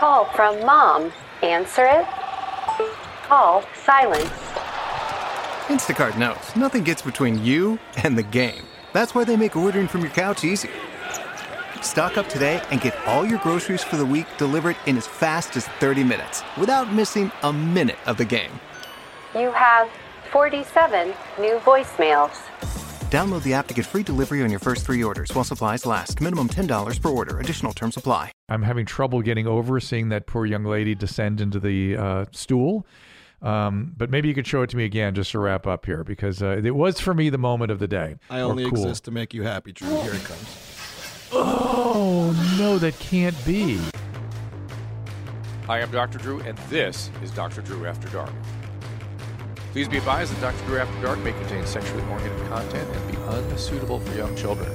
call from Mom. Answer it. Call silence. Instacart knows nothing gets between you and the game. That's why they make ordering from your couch easy. Stock up today and get all your groceries for the week delivered in as fast as 30 minutes without missing a minute of the game. You have 47 new voicemails. Download the app to get free delivery on your first 3 orders while supplies last. Minimum $10 per order. Additional terms apply. I'm having trouble getting over seeing that poor young lady descend into the stool. But maybe you could show it to me again just to wrap up here, because it was for me the moment of the day. I only exist to make you happy, Drew. Here it comes. Oh, no, that can't be. Hi, I'm Dr. Drew, and this is Dr. Drew After Dark. Please be advised that Dr. Drew After Dark may contain sexually oriented content and be unsuitable for young children.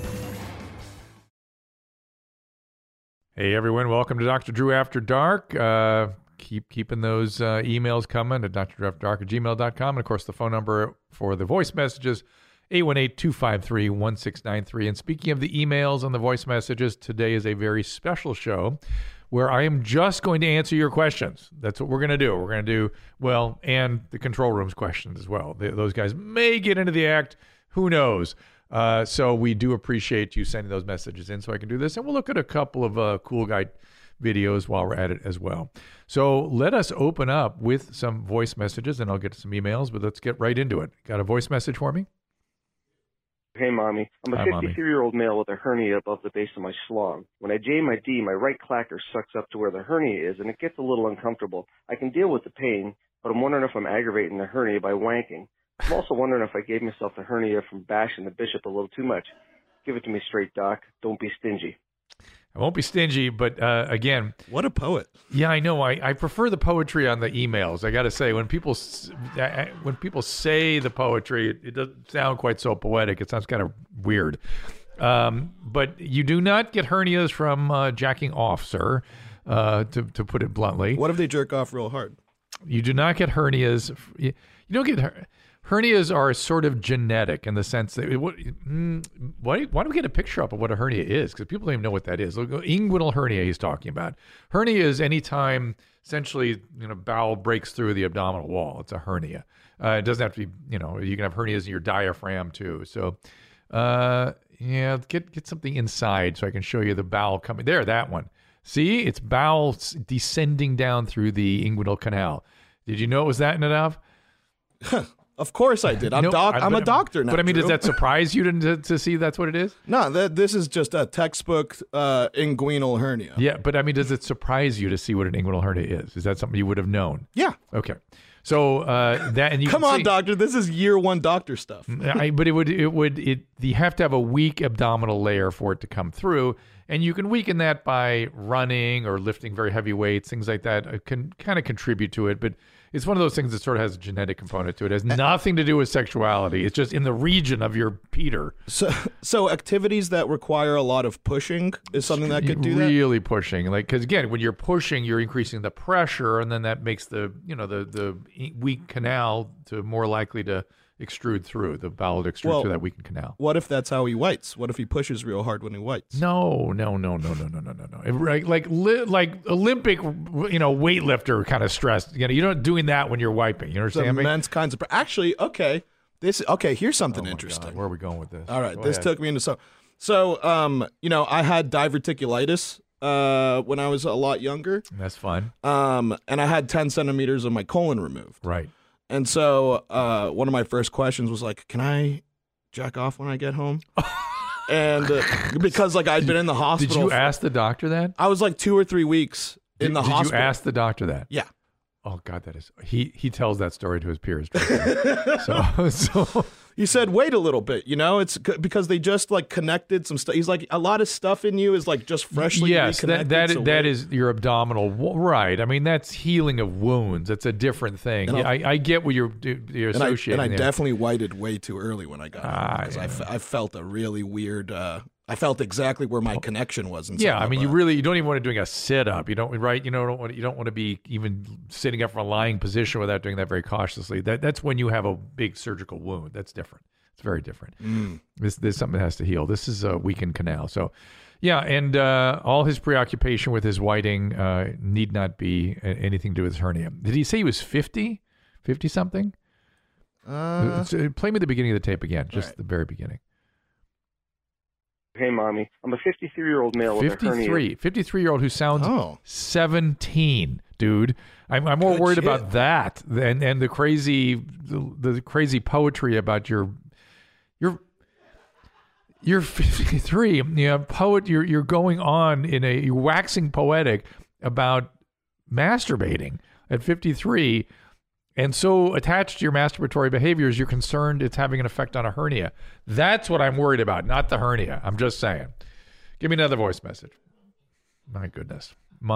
Hey, everyone. Welcome to Dr. Drew After Dark. Keeping those emails coming at drdrewafterdark@gmail.com. And, of course, the phone number for the voice messages, 818-253-1693. And speaking of the emails and the voice messages, today is a very special show where I am just going to answer your questions. That's what we're going to do. We're going to do, well, and the control room's questions as well. Those guys may get into the act. Who knows? So we do appreciate you sending those messages in so I can do this. And we'll look at a couple of cool guy videos while we're at it as well. So let us open up with some voice messages, and I'll get to some emails, but let's get right into it. Got a voice message for me? Hey, Mommy. I'm a 53-year-old male with a hernia above the base of my schlong. When I J my D, my right clacker sucks up to where the hernia is, and it gets a little uncomfortable. I can deal with the pain, but I'm wondering if I'm aggravating the hernia by wanking. I'm also wondering if I gave myself the hernia from bashing the bishop a little too much. Give it to me straight, Doc. Don't be stingy. I won't be stingy, but again... What a poet. Yeah, I know. I prefer the poetry on the emails. I got to say, when people say the poetry, it doesn't sound quite so poetic. It sounds kind of weird. But you do not get hernias from jacking off, sir, to put it bluntly. What if they jerk off real hard? You do not get hernias. You don't get hernias are sort of genetic in the sense that why don't we get a picture up of what a hernia is? Because people don't even know what that is. Look, inguinal hernia he's talking about. Hernia is any time essentially bowel breaks through the abdominal wall. It's a hernia. It doesn't have to be, you can have hernias in your diaphragm too. So get something inside so I can show you the bowel coming. There, that one. See, it's bowel descending down through the inguinal canal. Did you know it was that, Nadav? Of course I did. I'm a doctor now. But I mean, Drew. does that surprise you to see that's what it is? No, this is just a textbook inguinal hernia. Yeah, but I mean, does it surprise you to see what an inguinal hernia is? Is that something you would have known? Yeah. Okay. So that and you come on, doctor. This is year one doctor stuff. But you have to have a weak abdominal layer for it to come through, and you can weaken that by running or lifting very heavy weights, things like that. It can kind of contribute to it, but it's one of those things that sort of has a genetic component to it. It has nothing to do with sexuality. It's just in the region of your Peter. So activities that require a lot of pushing is something that could do that? Really pushing. Because again, when you're pushing, you're increasing the pressure, and then that makes the weak canal to more likely to extrude through, the bowel to extrude through that weakened canal. What if that's how he whites? What if he pushes real hard when he whites? No. Like Olympic, weightlifter kind of stress. You're not doing that when you're wiping. You understand me? Immense kinds of actually. Okay, here's something interesting. God, where are we going with this? All right, this took me into so I had diverticulitis when I was a lot younger. That's fun. And I had 10 centimeters of my colon removed. Right. And so one of my first questions was like, can I jack off when I get home? And because I'd been in the hospital. Did you ask the doctor that? I was 2 or 3 weeks in the hospital. Did you ask the doctor that? Yeah. Oh God, that is he tells that story to his peers. So he said, wait a little bit, it's because they just connected some stuff. He's like, a lot of stuff in you is just freshly reconnected. Yes, that is your abdominal, right? I mean, that's healing of wounds. That's a different thing. I get what you're associating. And I definitely whited way too early when I got home because I felt a really weird. I felt exactly where my connection was. Yeah, I mean, you don't even want to doing a sit up. You don't, right? You don't want to be even sitting up from a lying position without doing that very cautiously. That's when you have a big surgical wound. That's different. It's very different. There's something that has to heal. This is a weakened canal. So, Yeah, and all his preoccupation with his whiting need not be anything to do with his hernia. Did he say he was 50? 50-something? Play me the beginning of the tape again, just the very beginning. Hey, Mommy. I'm a 53-year-old male with a hernia. 53-year-old who sounds 17, dude. I'm more worried about that and the crazy poetry about your 53, poet. You're going on you're waxing poetic about masturbating at 53, and so attached to your masturbatory behaviors, you're concerned it's having an effect on a hernia. That's what I'm worried about, not the hernia. I'm just saying. Give me another voice message. My goodness.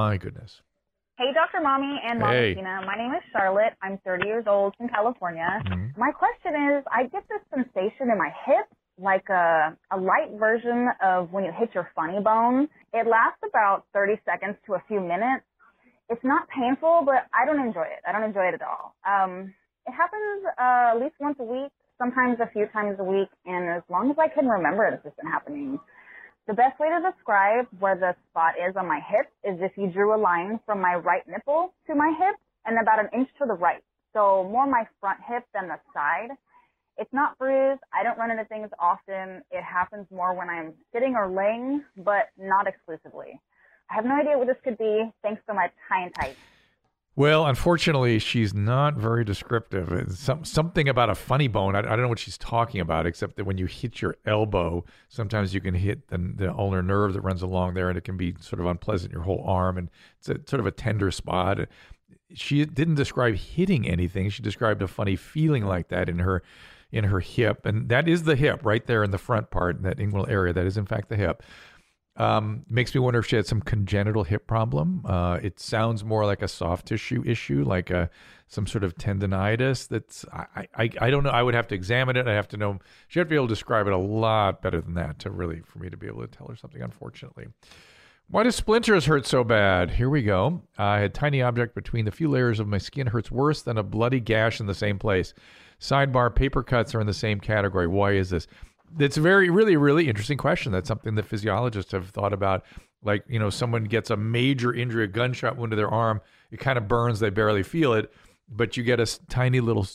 Hey, Dr. Mommy and Mommy Tina. My name is Charlotte. I'm 30 years old from California. Mm-hmm. My question is, I get this sensation in my hip, like a light version of when you hit your funny bone. It lasts about 30 seconds to a few minutes. It's not painful, but I don't enjoy it. I don't enjoy it at all. It happens at least once a week, sometimes a few times a week, and as long as I can remember it, it's just been happening. The best way to describe where the spot is on my hip is if you drew a line from my right nipple to my hip and about an inch to the right. So more my front hip than the side. It's not bruised. I don't run into things often. It happens more when I'm sitting or laying, but not exclusively. I have no idea what this could be. Thanks so much. High and tight. Well, unfortunately, she's not very descriptive. It's something about a funny bone. I don't know what she's talking about, except that when you hit your elbow, sometimes you can hit the ulnar nerve that runs along there, and it can be sort of unpleasant, your whole arm, and it's sort of a tender spot. She didn't describe hitting anything. She described a funny feeling like that in her hip, and that is the hip right there in the front part, in that inguinal area. That is, in fact, the hip. Makes me wonder if she had some congenital hip problem. It sounds more like a soft tissue issue, like some sort of tendonitis. That's I don't know. I would have to examine it. I have to know. She'd have to be able to describe it a lot better than that for me to be able to tell her something. Unfortunately, why do splinters hurt so bad? Here we go. I had tiny object between the few layers of my skin. Hurts worse than a bloody gash in the same place. Sidebar: paper cuts are in the same category. Why is this? It's a really interesting question. That's something that physiologists have thought about. Like, someone gets a major injury, a gunshot wound to their arm. It kind of burns. They barely feel it. But you get a tiny little,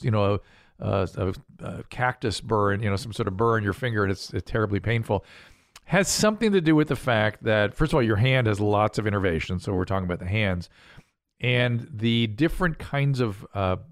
a cactus burn, some sort of burn in your finger, and it's terribly painful. Has something to do with the fact that, first of all, your hand has lots of innervation. So we're talking about the hands. And the different kinds of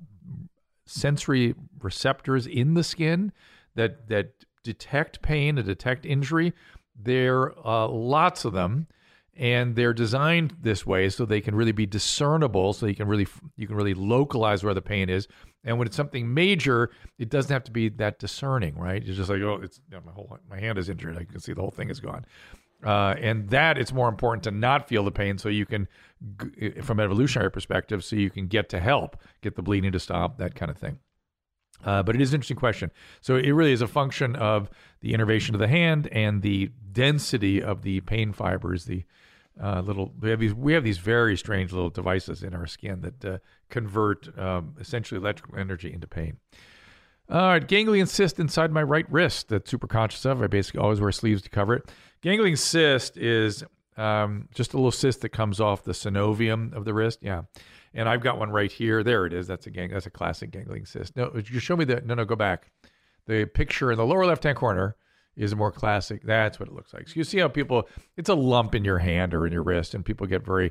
sensory receptors in the skin that detect pain and detect injury. There are lots of them, and they're designed this way so they can really be discernible, so you can really localize where the pain is. And when it's something major, it doesn't have to be that discerning, right? It's just like, it's my hand is injured. I can see the whole thing is gone. And that it's more important to not feel the pain, so you can, from an evolutionary perspective, so you can get to help, get the bleeding to stop, that kind of thing. But it is an interesting question. So it really is a function of the innervation of the hand and the density of the pain fibers. The we have these very strange little devices in our skin that convert essentially electrical energy into pain. All right, ganglion cyst inside my right wrist that's super conscious of. I basically always wear sleeves to cover it. Ganglion cyst is just a little cyst that comes off the synovium of the wrist. Yeah. And I've got one right here. There it is. That's a classic ganglion cyst. No, you show me go back. The picture in the lower left-hand corner is a more classic. That's what it looks like. So you see how it's a lump in your hand or in your wrist, and people get very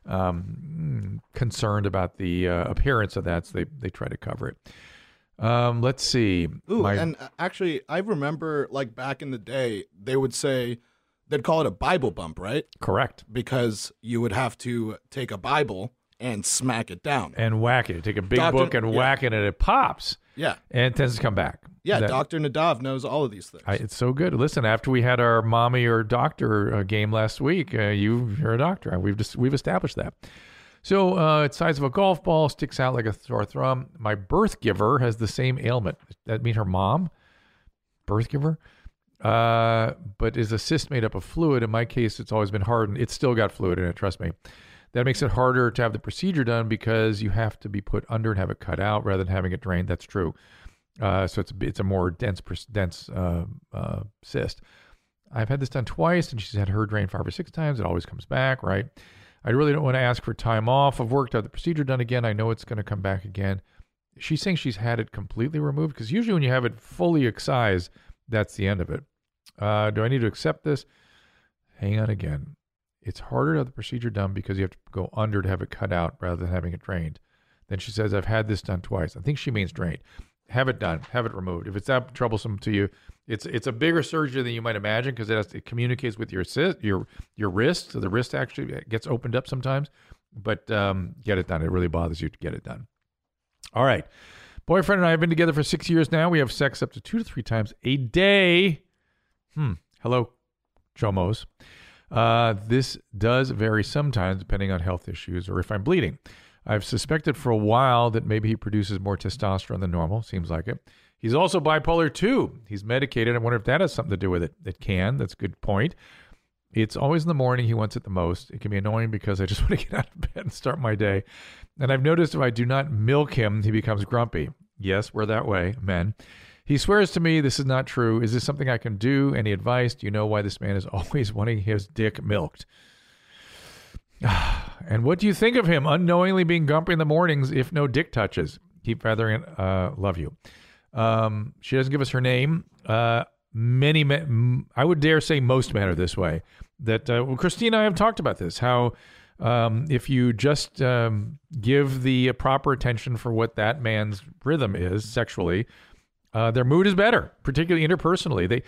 concerned about the appearance of that, so they try to cover it. Let's see. And actually, I remember like back in the day, they'd call it a Bible bump, right? Correct. Because you would have to take a Bible and smack it down. And whack it. Take a big book and whack it, and it pops. Yeah. And it tends to come back. Yeah, Dr. Nadav knows all of these things. It's so good. Listen, after we had our mommy or doctor game last week, you're a doctor. We've established that. So it's the size of a golf ball, sticks out like a sore thumb. My birth giver has the same ailment. That mean her mom? Birth giver? But is a cyst made up of fluid? In my case, it's always been hardened. It's still got fluid in it, trust me. That makes it harder to have the procedure done because you have to be put under and have it cut out rather than having it drained. That's true. So it's a more dense cyst. I've had this done twice, and she's had her drained 5 or 6 times. It always comes back, right? I really don't want to ask for time off of work to have the procedure done again. I know it's going to come back again. She's saying she's had it completely removed, because usually when you have it fully excised, that's the end of it. Do I need to accept this? Hang on again. It's harder to have the procedure done because you have to go under to have it cut out rather than having it drained. Then she says, I've had this done twice. I think she means drained. Have it done. Have it removed. If it's that troublesome to you, it's a bigger surgery than you might imagine, because it communicates with your wrist. So the wrist actually gets opened up sometimes. But get it done. It really bothers you to get it done. All right. Boyfriend and I have been together for 6 years now. We have sex up to 2 to 3 times a day. Hello, Chomos. This does vary sometimes depending on health issues or if I'm bleeding. I've suspected for a while that maybe he produces more testosterone than normal. Seems like it. He's also bipolar 2. He's medicated. I wonder if that has something to do with it. It can. That's a good point. It's always in the morning he wants it the most. It can be annoying because I just want to get out of bed and start my day. And I've noticed if I do not milk him, he becomes grumpy. Yes, we're that way, men. He swears to me this is not true. Is this something I can do? Any advice? Do you know why this man is always wanting his dick milked? And what do you think of him unknowingly being grumpy in the mornings if no dick touches? Keep feathering it. Love you. She doesn't give us her name. Many men, I would dare say most men are this way. That Christina and I have talked about this, how if you just give the proper attention for what that man's rhythm is sexually, their mood is better, particularly interpersonally.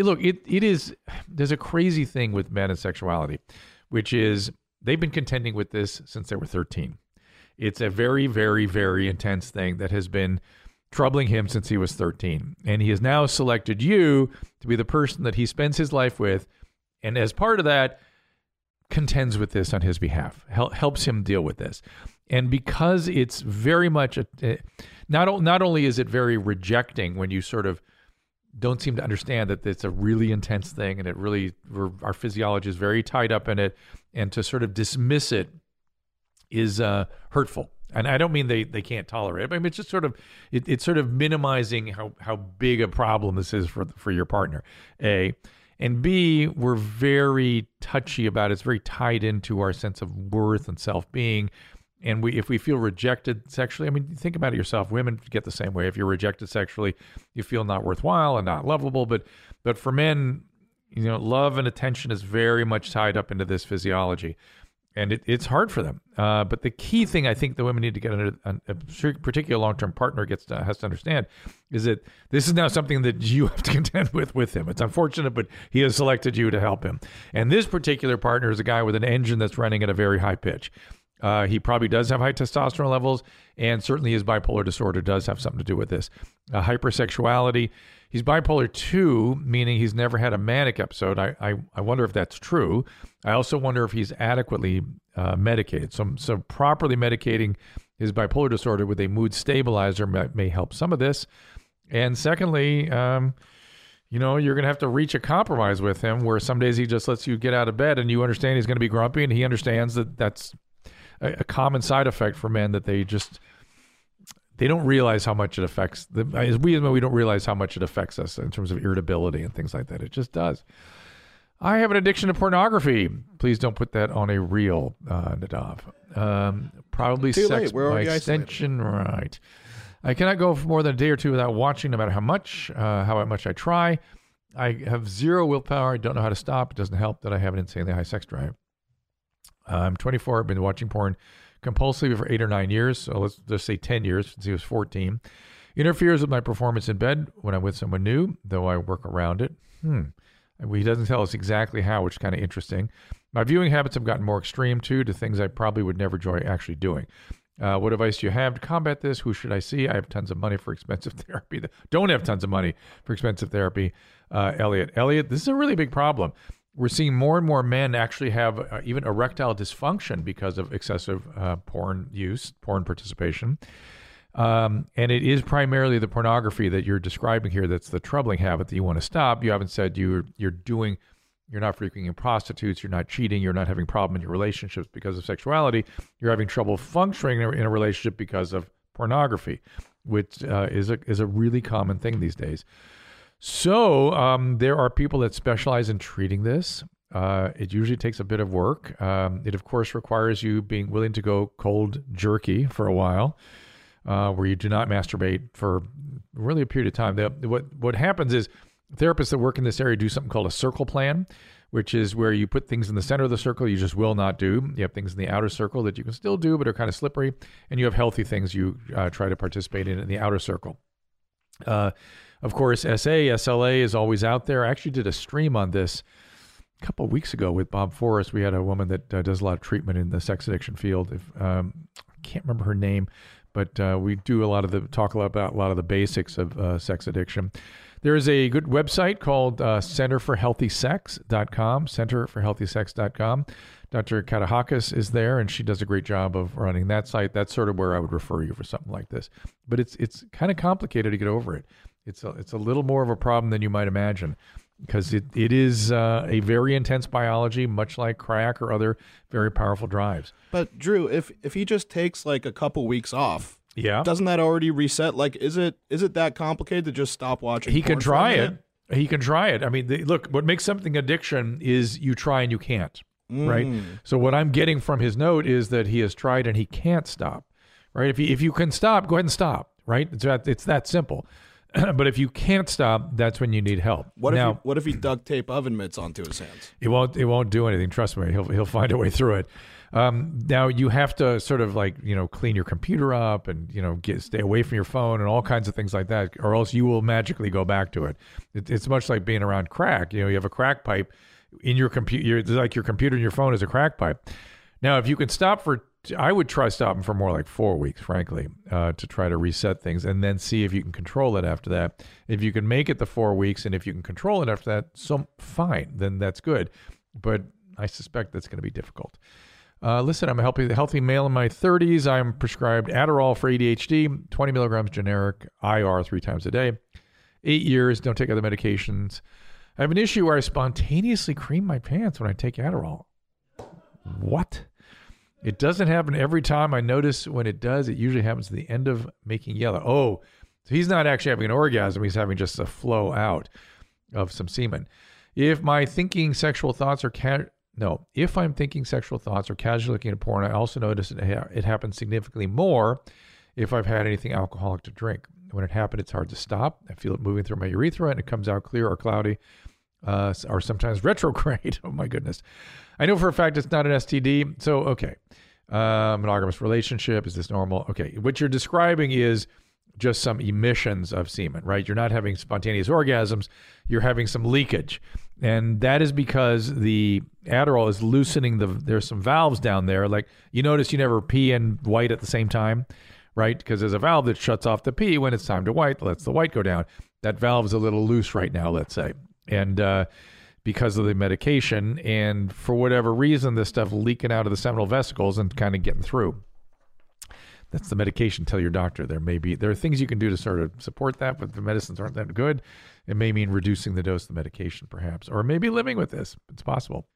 There's a crazy thing with men and sexuality, which is they've been contending with this since they were 13. It's a very, very, very intense thing that has been troubling him since he was 13. And he has now selected you to be the person that he spends his life with. And as part of that, contends with this on his behalf, helps him deal with this. And because it's very much, not only is it very rejecting when you sort of don't seem to understand that it's a really intense thing and our physiology is very tied up in it, and to sort of dismiss it is hurtful. And I don't mean they can't tolerate it. I mean, it's just sort of, it's sort of minimizing how big a problem this is for your partner, A. And B, we're very touchy about it. It's very tied into our sense of worth and self-being. And if we feel rejected sexually, I mean, think about it yourself. Women get the same way. If you're rejected sexually, you feel not worthwhile and not lovable. But for men, love and attention is very much tied up into this physiology. And it's hard for them. But the key thing I think the women need to get a particular long-term partner has to understand is that this is now something that you have to contend with him. It's unfortunate, but he has selected you to help him. And this particular partner is a guy with an engine that's running at a very high pitch. He probably does have high testosterone levels, and certainly his bipolar disorder does have something to do with this. Hypersexuality. He's bipolar 2, meaning he's never had a manic episode. I wonder if that's true. I also wonder if he's adequately medicated. So properly medicating his bipolar disorder with a mood stabilizer may help some of this. And secondly, you're going to have to reach a compromise with him where some days he just lets you get out of bed and you understand he's going to be grumpy, and he understands that that's a common side effect for men, that they don't realize how much it affects them. We don't realize how much it affects us in terms of irritability and things like that. It just does. I have an addiction to pornography. Please don't put that on a reel, Nadav. Probably Too sex late. We're by already extension, right? I cannot go for more than a day or two without watching, no matter how much I try. I have zero willpower. I don't know how to stop. It doesn't help that I have an insanely high sex drive. I'm 24. I've been watching porn compulsively for 8 or 9 years. So let's just say 10 years since he was 14. Interferes with my performance in bed when I'm with someone new, though I work around it. He doesn't tell us exactly how, which is kind of interesting. My viewing habits have gotten more extreme, too, to things I probably would never enjoy actually doing. What advice do you have to combat this? Who should I see? I have tons of money for expensive therapy. Don't have tons of money for expensive therapy. Elliot, this is a really big problem. We're seeing more and more men actually have even erectile dysfunction because of excessive porn use, porn participation. And it is primarily the pornography that you're describing here that's the troubling habit that you want to stop. You haven't said you're not frequenting prostitutes, you're not cheating, you're not having problem in your relationships because of sexuality. You're having trouble functioning in a relationship because of pornography, which is a really common thing these days. So there are people that specialize in treating this. It usually takes a bit of work. It, of course, requires you being willing to go cold jerky for a while, where you do not masturbate for really a period of time. What happens is therapists that work in this area do something called a circle plan, which is where you put things in the center of the circle you just will not do. You have things in the outer circle that you can still do but are kind of slippery, and you have healthy things you try to participate in the outer circle. Of course, SLA is always out there. I actually did a stream on this a couple of weeks ago with Bob Forrest. We had a woman that does a lot of treatment in the sex addiction field. I can't remember her name, but we do talk about a lot of the basics of sex addiction. There is a good website called centerforhealthysex.com, centerforhealthysex.com. Dr. Katahakis is there, and she does a great job of running that site. That's sort of where I would refer you for something like this. But it's kind of complicated to get over it. It's a little more of a problem than you might imagine, because it is a very intense biology, much like crack or other very powerful drives. But Drew, if he just takes like a couple weeks off, doesn't that already reset? Like, is it that complicated to just stop watching? He can try it. He can try it. I mean, look, what makes something addiction is you try and you can't, right? So what I'm getting from his note is that he has tried and he can't stop, right? If you can stop, go ahead and stop, right? It's that simple. But if you can't stop, that's when you need help. What if he duct tape oven mitts onto his hands? It won't do anything. Trust me, he'll find a way through it. Now you have to sort of clean your computer up and stay away from your phone and all kinds of things like that, or else you will magically go back to it. It's much like being around crack. You have a crack pipe in your computer. It's like your computer and your phone is a crack pipe. Now, if you can stop I would try stopping for more like 4 weeks, frankly, to try to reset things, and then see if you can control it after that. If you can make it the 4 weeks, and if you can control it after that, so fine, then that's good. But I suspect that's going to be difficult. Listen, I'm a healthy male in my 30s. I'm prescribed Adderall for ADHD, 20 milligrams generic, IR 3 times a day. 8 years, don't take other medications. I have an issue where I spontaneously cream my pants when I take Adderall. What? It doesn't happen every time. I notice when it does, it usually happens at the end of making yellow. Oh, so he's not actually having an orgasm. He's having just a flow out of some semen. If I'm thinking sexual thoughts or casually looking at porn, I also notice it happens significantly more if I've had anything alcoholic to drink. When it happened, it's hard to stop. I feel it moving through my urethra, and it comes out clear or cloudy, or sometimes retrograde. Oh, my goodness. I know for a fact it's not an STD. So, okay. Monogamous relationship. Is this normal? Okay. What you're describing is just some emissions of semen, right? You're not having spontaneous orgasms. You're having some leakage. And that is because the Adderall is loosening there's some valves down there. Like, you notice you never pee and white at the same time, right? Because there's a valve that shuts off the pee when it's time to white, lets the white go down. That valve is a little loose right now, let's say. And because of the medication, and for whatever reason, this stuff leaking out of the seminal vesicles and kind of getting through. That's the medication. Tell your doctor. There are things you can do to sort of support that, but the medicines aren't that good. It may mean reducing the dose of the medication, perhaps, or maybe living with this. It's possible.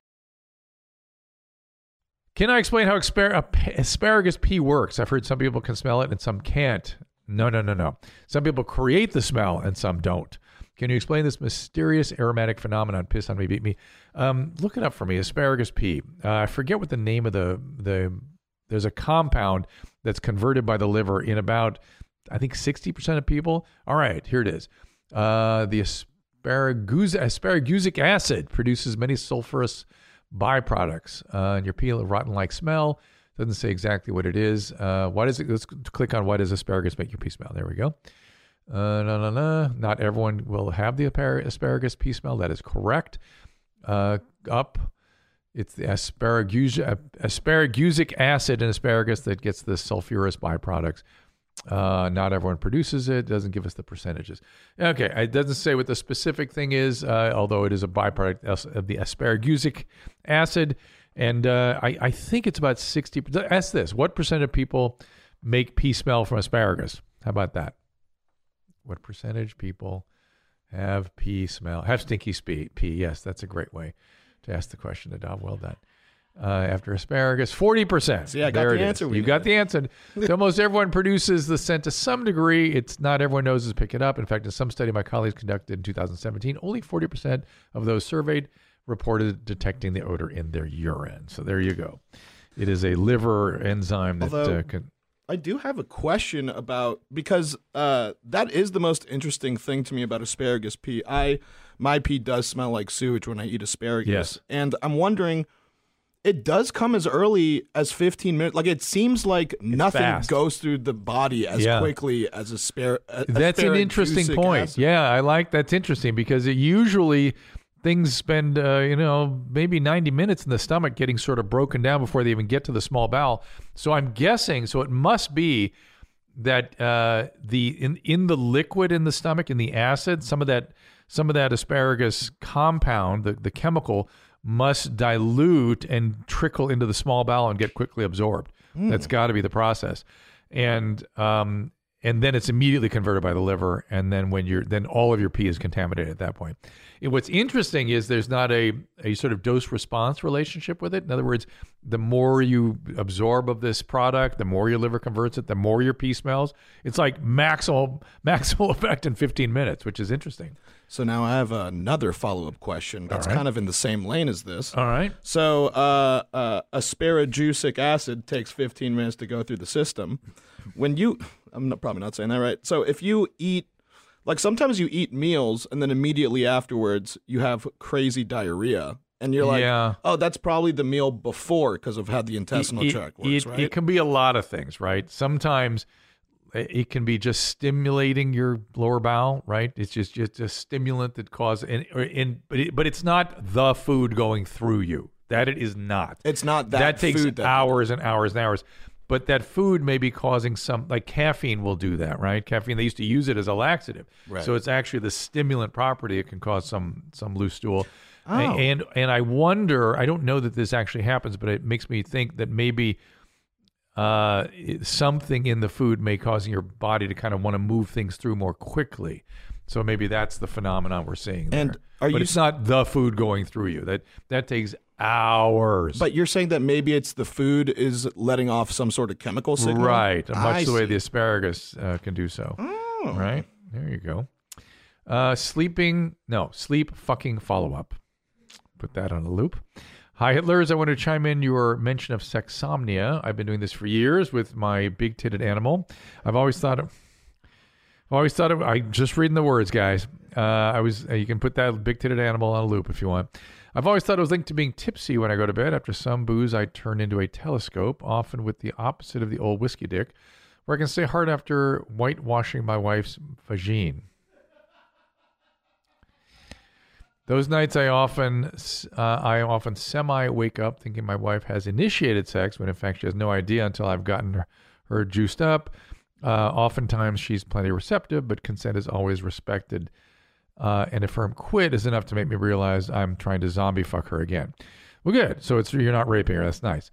Can I explain how asparagus pea works? I've heard some people can smell it and some can't. No. Some people create the smell and some don't. Can you explain this mysterious aromatic phenomenon? Piss on me, beat me. Look it up for me. Asparagus pea. I forget what the name of there's a compound that's converted by the liver in about, I think, 60% of people. All right, here it is. The asparagusic acid produces many sulfurous byproducts. And your pea, rotten-like smell. Doesn't say exactly what it is. What is it? Let's click on why does asparagus make your pea smell. There we go. Not everyone will have the asparagus pea smell. That is correct. It's the asparagusic acid in asparagus that gets the sulfurous byproducts. Not everyone produces it. Doesn't give us the percentages. Okay, it doesn't say what the specific thing is, although it is a byproduct of the asparagusic acid. And I think it's about 60%. Ask this. What percent of people make pea smell from asparagus? How about that? What percentage people have pea smell? Have stinky pea? Yes, that's a great way to ask the question, Nadav. Well done. after asparagus. 40%. See, I got the answer. You got the answer. So almost everyone produces the scent to some degree. It's not everyone knows to pick it up. In fact, in some study my colleagues conducted in 2017, only 40% of those surveyed reported detecting the odor in their urine. So there you go. It is a liver enzyme that can... I do have a question about, because that is the most interesting thing to me about asparagus pee. My pee does smell like sewage when I eat asparagus. Yes. And I'm wondering, it does come as early as 15 minutes. Like, it seems like nothing fast. Goes through the body as quickly as asparagus. That's an interesting point. Acid. Yeah, that's interesting because it usually... Things spend, maybe 90 minutes in the stomach getting sort of broken down before they even get to the small bowel. So I'm guessing, so it must be that in the liquid in the stomach, in the acid, some of that asparagus compound, the chemical, must dilute and trickle into the small bowel and get quickly absorbed. That's got to be the process. And then it's immediately converted by the liver, and then then all of your pee is contaminated at that point. And what's interesting is there's not a sort of dose-response relationship with it. In other words, the more you absorb of this product, the more your liver converts it, the more your pee smells. It's like maximal effect in 15 minutes, which is interesting. So now I have another follow-up question that's kind of in the same lane as this. All right. So asparagusic acid takes 15 minutes to go through the system. I'm probably not saying that right. So if you eat, like sometimes you eat meals and then immediately afterwards you have crazy diarrhea. And you're like, oh, that's probably the meal before because of how the intestinal tract works, right? It can be a lot of things, right? Sometimes it can be just stimulating your lower bowel, right? It's just a stimulant that causes, but it's not the food going through you. That it is not. It's not that that takes food hours and hours and hours. But that food may be causing like caffeine will do that, right? Caffeine, they used to use it as a laxative. Right. So it's actually the stimulant property. It can cause some loose stool. Oh. And I wonder, I don't know that this actually happens, but it makes me think that maybe something in the food may cause your body to kind of want to move things through more quickly. So maybe that's the phenomenon we're seeing there. But it's not the food going through you. That takes hours. But you're saying that maybe it's the food is letting off some sort of chemical signal? Right. Much the way the asparagus can do so. Oh. Right. There you go. Sleep fucking follow-up. Put that on a loop. Hi, Hitlers. I want to chime in your mention of sexsomnia. I've been doing this for years with my big-titted animal. I'm just reading the words, guys. You can put that big-titted animal on a loop if you want. I've always thought it was linked to being tipsy when I go to bed. After some booze, I turn into a telescope, often with the opposite of the old whiskey dick, where I can stay hard after whitewashing my wife's vagine. Those nights I often semi-wake up thinking my wife has initiated sex, when in fact she has no idea until I've gotten her juiced up. Oftentimes she's plenty receptive, but consent is always respected. And a firm quit is enough to make me realize I'm trying to zombie fuck her again. Well, good. So you're not raping her. That's nice.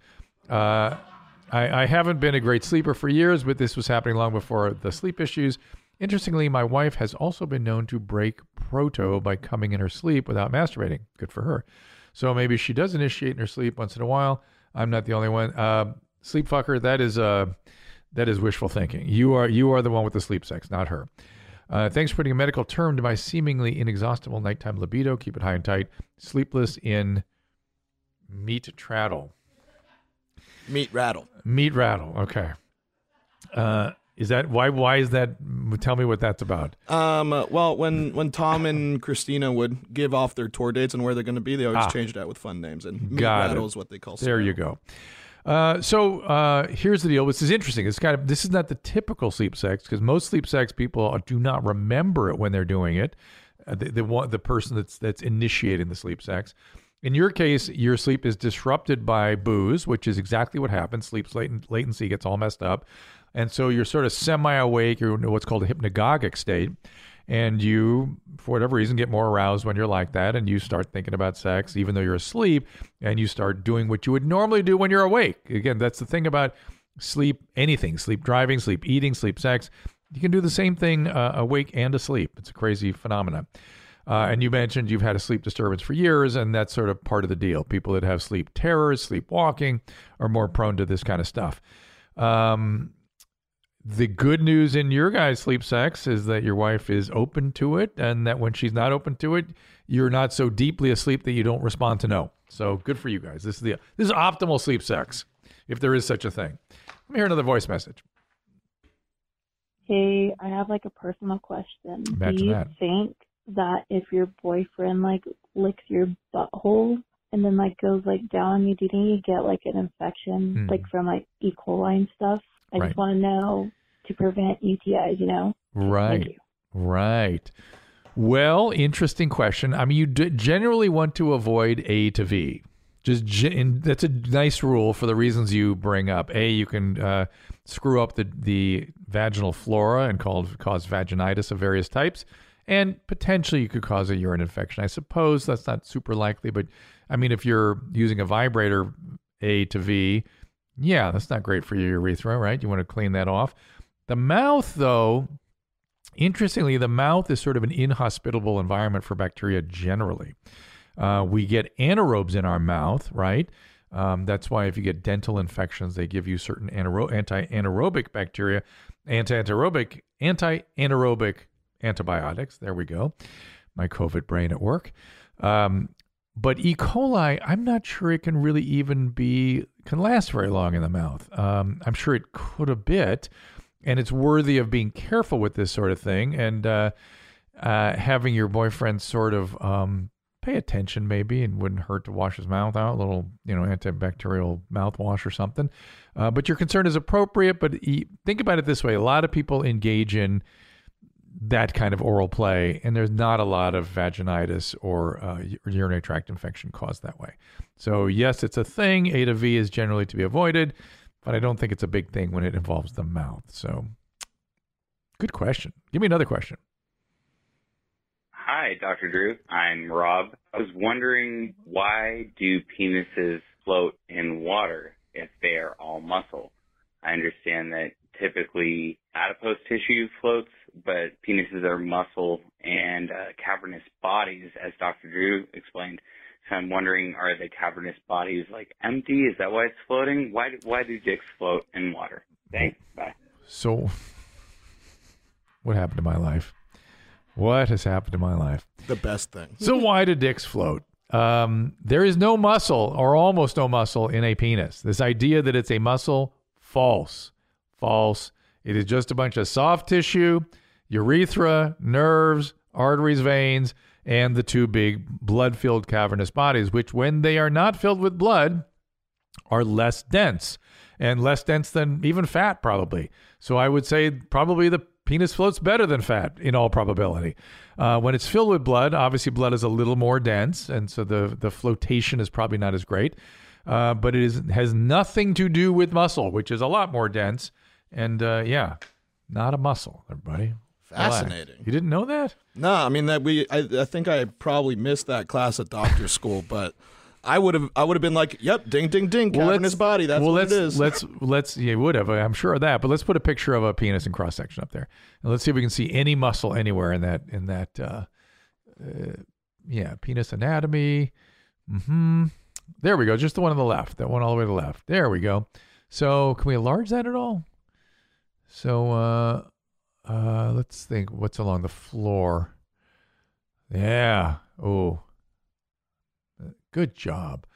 I haven't been a great sleeper for years, but this was happening long before the sleep issues. Interestingly, my wife has also been known to break proto by coming in her sleep without masturbating. Good for her. So maybe she does initiate in her sleep once in a while. I'm not the only one. Sleep fucker, that is wishful thinking. You are the one with the sleep sex, not her. Thanks for putting a medical term to my seemingly inexhaustible nighttime libido. Keep it high and tight. Sleepless in meat traddle. Meat rattle. Meat rattle. Okay. Is that why is that? Tell me what that's about. Well, when Tom and Christina would give off their tour dates and where they're going to be, they always changed out with fun names, and meat rattle is what they call. There you go. So here's the deal. This is interesting. This is not the typical sleep sex, because most sleep sex people do not remember it when they're doing it. The person that's initiating the sleep sex. In your case, your sleep is disrupted by booze, which is exactly what happens. Sleep's latency gets all messed up. And so you're sort of semi-awake. You're in what's called a hypnagogic state. And you, for whatever reason, get more aroused when you're like that. And you start thinking about sex, even though you're asleep. And you start doing what you would normally do when you're awake. Again, that's the thing about sleep, anything. Sleep driving, sleep eating, sleep sex. You can do the same thing awake and asleep. It's a crazy phenomenon. And you mentioned you've had a sleep disturbance for years, and that's sort of part of the deal. People that have sleep terrors, sleepwalking, are more prone to this kind of stuff. The good news in your guys' sleep sex is that your wife is open to it, and that when she's not open to it, you're not so deeply asleep that you don't respond to no. So good for you guys. This is optimal sleep sex, if there is such a thing. Let me hear another voice message. Hey, I have like a personal question. Imagine Do you that. think that if your boyfriend like licks your butthole and then like goes like down on you, do you think you get like an infection like from like E. coli and stuff? I Right. just want to know to prevent UTIs, you know? Right. Thank you. Right. Well, interesting question. I mean, you generally want to avoid A to V. And that's a nice rule for the reasons you bring up. A, you can screw up the vaginal flora and cause vaginitis of various types. And potentially you could cause a urine infection. I suppose that's not super likely, but I mean, if you're using a vibrator A to V, yeah, that's not great for your urethra, right? You want to clean that off. The mouth, though, interestingly, the mouth is sort of an inhospitable environment for bacteria generally. We get anaerobes in our mouth, right? That's why if you get dental infections, they give you certain anti-anaerobic bacteria, anti-anaerobic antibiotics. There we go. My COVID brain at work. But E. coli, I'm not sure it can really even can last very long in the mouth. I'm sure it could a bit, and it's worthy of being careful with this sort of thing and having your boyfriend sort of pay attention maybe, and wouldn't hurt to wash his mouth out, a little, antibacterial mouthwash or something. But your concern is appropriate, but think about it this way. A lot of people engage in that kind of oral play, and there's not a lot of vaginitis or urinary tract infection caused that way. So yes, it's a thing. A to V is generally to be avoided, but I don't think it's a big thing when it involves the mouth. So good question. Give me another question. Hi, Dr. Drew. I'm Rob. I was wondering, why do penises float in water if they are all muscle? I understand that typically adipose tissue floats, but penises are muscle and cavernous bodies, as Dr. Drew explained. So I'm wondering, are the cavernous bodies like empty? Is that why it's floating? Why do dicks float in water? Thanks. Bye. So what happened to my life? What has happened to my life? The best thing. So why do dicks float? There is no muscle, or almost no muscle, in a penis. This idea that it's a muscle, false. False. It is just a bunch of soft tissue, urethra, nerves, arteries, veins, and the two big blood-filled cavernous bodies, which, when they are not filled with blood, are less dense, and less dense than even fat, probably. So I would say probably the penis floats better than fat in all probability. When it's filled with blood, obviously blood is a little more dense, and so the flotation is probably not as great. But it has nothing to do with muscle, which is a lot more dense. And not a muscle, everybody. Fascinating. Relax. You didn't know that? No, I mean I think I probably missed that class at doctor school, but I would have been like, yep, ding, ding, ding, cavernous body. That's what it is. Let's you would have. I'm sure of that. But let's put a picture of a penis in cross section up there, and let's see if we can see any muscle anywhere in that. Penis anatomy. There we go. Just the one on the left. That one all the way to the left. There we go. So can we enlarge that at all? So let's think. What's along the floor? Yeah. Oh. Good job.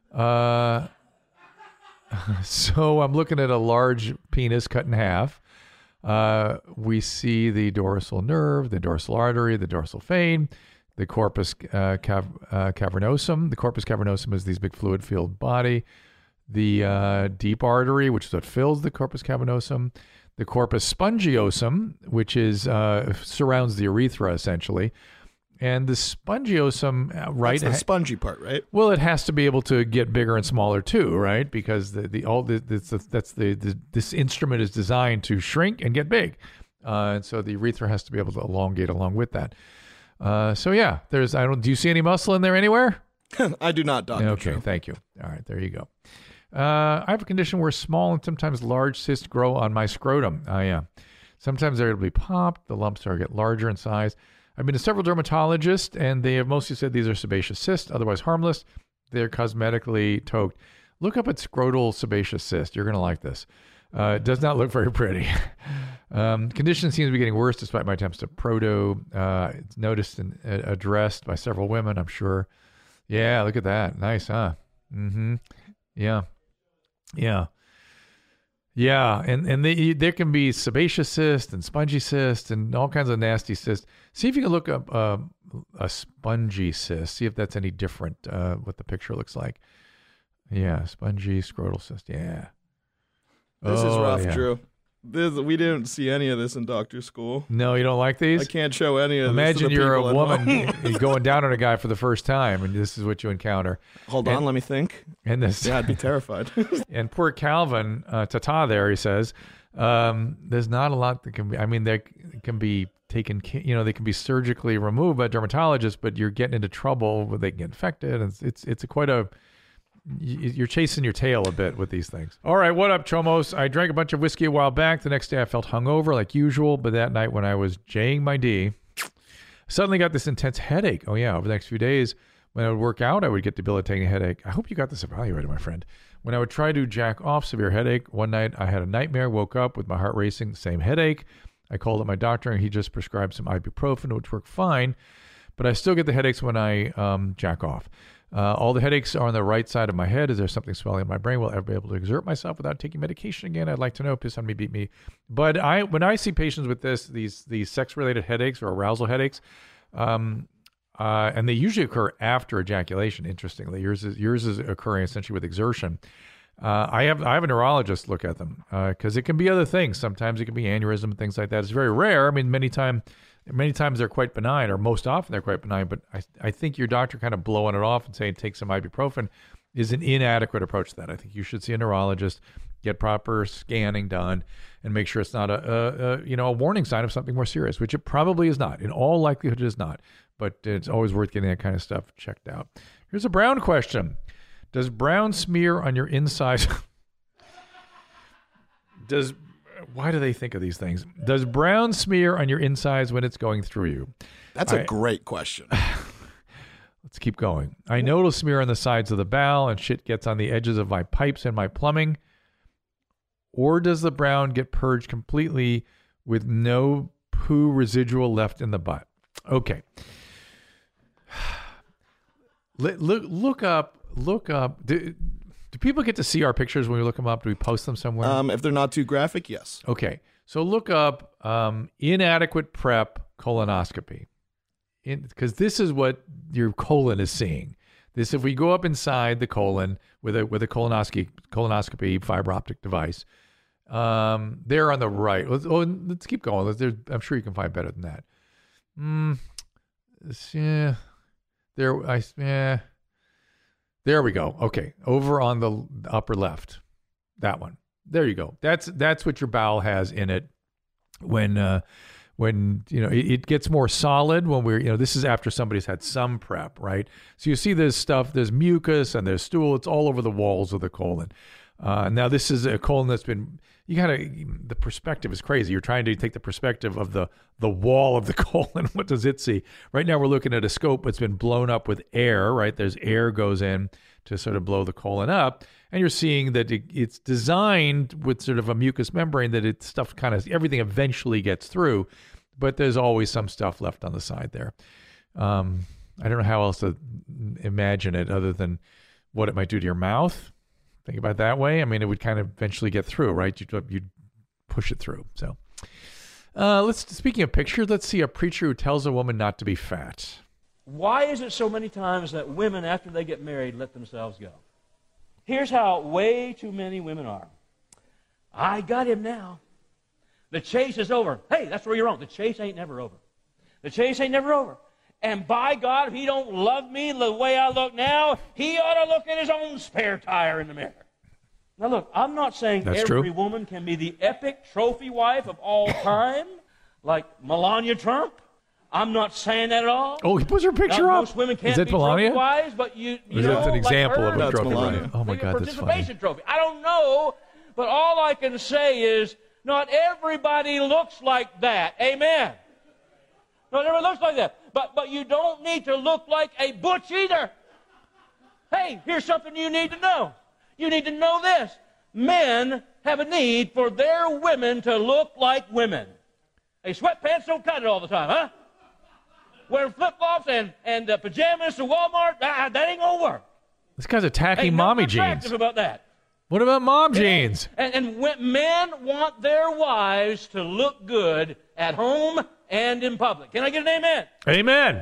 So I'm looking at a large penis cut in half. We see the dorsal nerve, the dorsal artery, the dorsal vein, the corpus cavernosum. The corpus cavernosum is this big fluid-filled body. The deep artery, which is what fills the corpus cavernosum. The corpus spongiosum, which is surrounds the urethra, essentially. And the spongiosum, right? That's the spongy part, right? Well, it has to be able to get bigger and smaller too, right? Because this instrument is designed to shrink and get big, and so the urethra has to be able to elongate along with that. So yeah, do you see any muscle in there anywhere? I do not, Dr. Okay, Drew. thank you. All right, there you go. I have a condition where small and sometimes large cysts grow on my scrotum. Yeah. Sometimes they'll be popped. The lumps get larger in size. I've been to several dermatologists, and they have mostly said these are sebaceous cysts, otherwise harmless. They're cosmetically toked. Look up at scrotal sebaceous cyst. You're going to like this. It does not look very pretty. Condition seems to be getting worse despite my attempts to proto. It's noticed and addressed by several women, I'm sure. Yeah, look at that. Nice, huh? Mm-hmm. Yeah. Yeah. Yeah, and there can be sebaceous cyst and spongy cyst and all kinds of nasty cysts. See if you can look up a spongy cyst. See if that's any different, what the picture looks like. Yeah, spongy scrotal cyst. Yeah. This is rough, Drew. We didn't see any of this in doctor school. No, you don't like these? I can't show any of Imagine this to the you're a people woman going down on a guy for the first time, and this is what you encounter. Hold on, let me think. And this, yeah, I'd be terrified. And poor Calvin, Tata there, he says, there's not a lot that can be, I mean, they can be taken, they can be surgically removed by dermatologists, but you're getting into trouble where they can get infected. And it's quite a... You're chasing your tail a bit with these things. All right, what up, Chomos? I drank a bunch of whiskey a while back. The next day I felt hungover like usual, but that night when I was J'ing my D, suddenly got this intense headache. Oh yeah, over the next few days when I would work out, I would get debilitating headache. I hope you got this evaluated, my friend. When I would try to jack off, severe headache. One night I had a nightmare, woke up with my heart racing, same headache. I called up my doctor and he just prescribed some ibuprofen, which worked fine, but I still get the headaches when I jack off. All the headaches are on the right side of my head. Is there something swelling in my brain? Will I ever be able to exert myself without taking medication again? I'd like to know. Piss on me, beat me. But when I see patients with these sex-related headaches or arousal headaches, and they usually occur after ejaculation. Interestingly, yours is occurring essentially with exertion. I have a neurologist look at them because it can be other things. Sometimes it can be aneurysm and things like that. It's very rare. I mean, many times they're quite benign, or most often they're quite benign, but I think your doctor kind of blowing it off and saying take some ibuprofen is an inadequate approach to that. I think you should see a neurologist, get proper scanning done, and make sure it's not a warning sign of something more serious, which it probably is not. In all likelihood, it is not, but it's always worth getting that kind of stuff checked out. Here's a Brown question. Does brown smear on your insides? Why do they think of these things? Does brown smear on your insides when it's going through you? That's a great question. Let's keep going. I know it'll smear on the sides of the bowel and shit gets on the edges of my pipes and my plumbing. Or does the brown get purged completely with no poo residual left in the butt? Okay. Look up. Do people get to see our pictures when we look them up? Do we post them somewhere? If they're not too graphic, yes. Okay. So look up inadequate prep colonoscopy. Because this is what your colon is seeing. This, if we go up inside the colon with a colonoscopy fiber optic device, there on the right. Let's keep going. I'm sure you can find better than that. There we go. Okay. Over on the upper left. That one. There you go. That's what your bowel has in it when it gets more solid when this is after somebody's had some prep, right? So you see this stuff, there's mucus and there's stool. It's all over the walls of the colon. Now this is a colon that's been, the perspective is crazy. You're trying to take the perspective of the wall of the colon. What does it see? Right now we're looking at a scope that's been blown up with air, right? There's air goes in to sort of blow the colon up. And you're seeing that it's designed with sort of a mucous membrane that everything eventually gets through, but there's always some stuff left on the side there. I don't know how else to imagine it other than what it might do to your mouth. Think about it that way. I mean, it would kind of eventually get through, right? You'd push it through. So speaking of pictures, let's see a preacher who tells a woman not to be fat. Why is it so many times that women, after they get married, let themselves go? Here's how way too many women are. I got him now. The chase is over. Hey, that's where you're wrong. The chase ain't never over. The chase ain't never over. And by God, if he don't love me the way I look now, he ought to look at his own spare tire in the mirror. Now look, I'm not saying every woman can be the epic trophy wife of all time, like Melania Trump. I'm not saying that at all. Oh, he puts her picture up. Most women can't is that be Melania? trophy wives, but you know, that's an example like of a trophy wife. Oh my God, that's funny. Participation trophy. I don't know, but all I can say is not everybody looks like that. Amen. Not everybody looks like that. But you don't need to look like a butch either. Hey, here's something you need to know. You need to know this. Men have a need for their women to look like women. Hey, sweatpants don't cut it all the time, huh? Wearing flip-flops and pajamas to Walmart, that ain't gonna work. This guy's attacking Ain't mommy nothing jeans. attractive about that. What about mom jeans? And when men want their wives to look good at home and in public. Can I get an amen? Amen.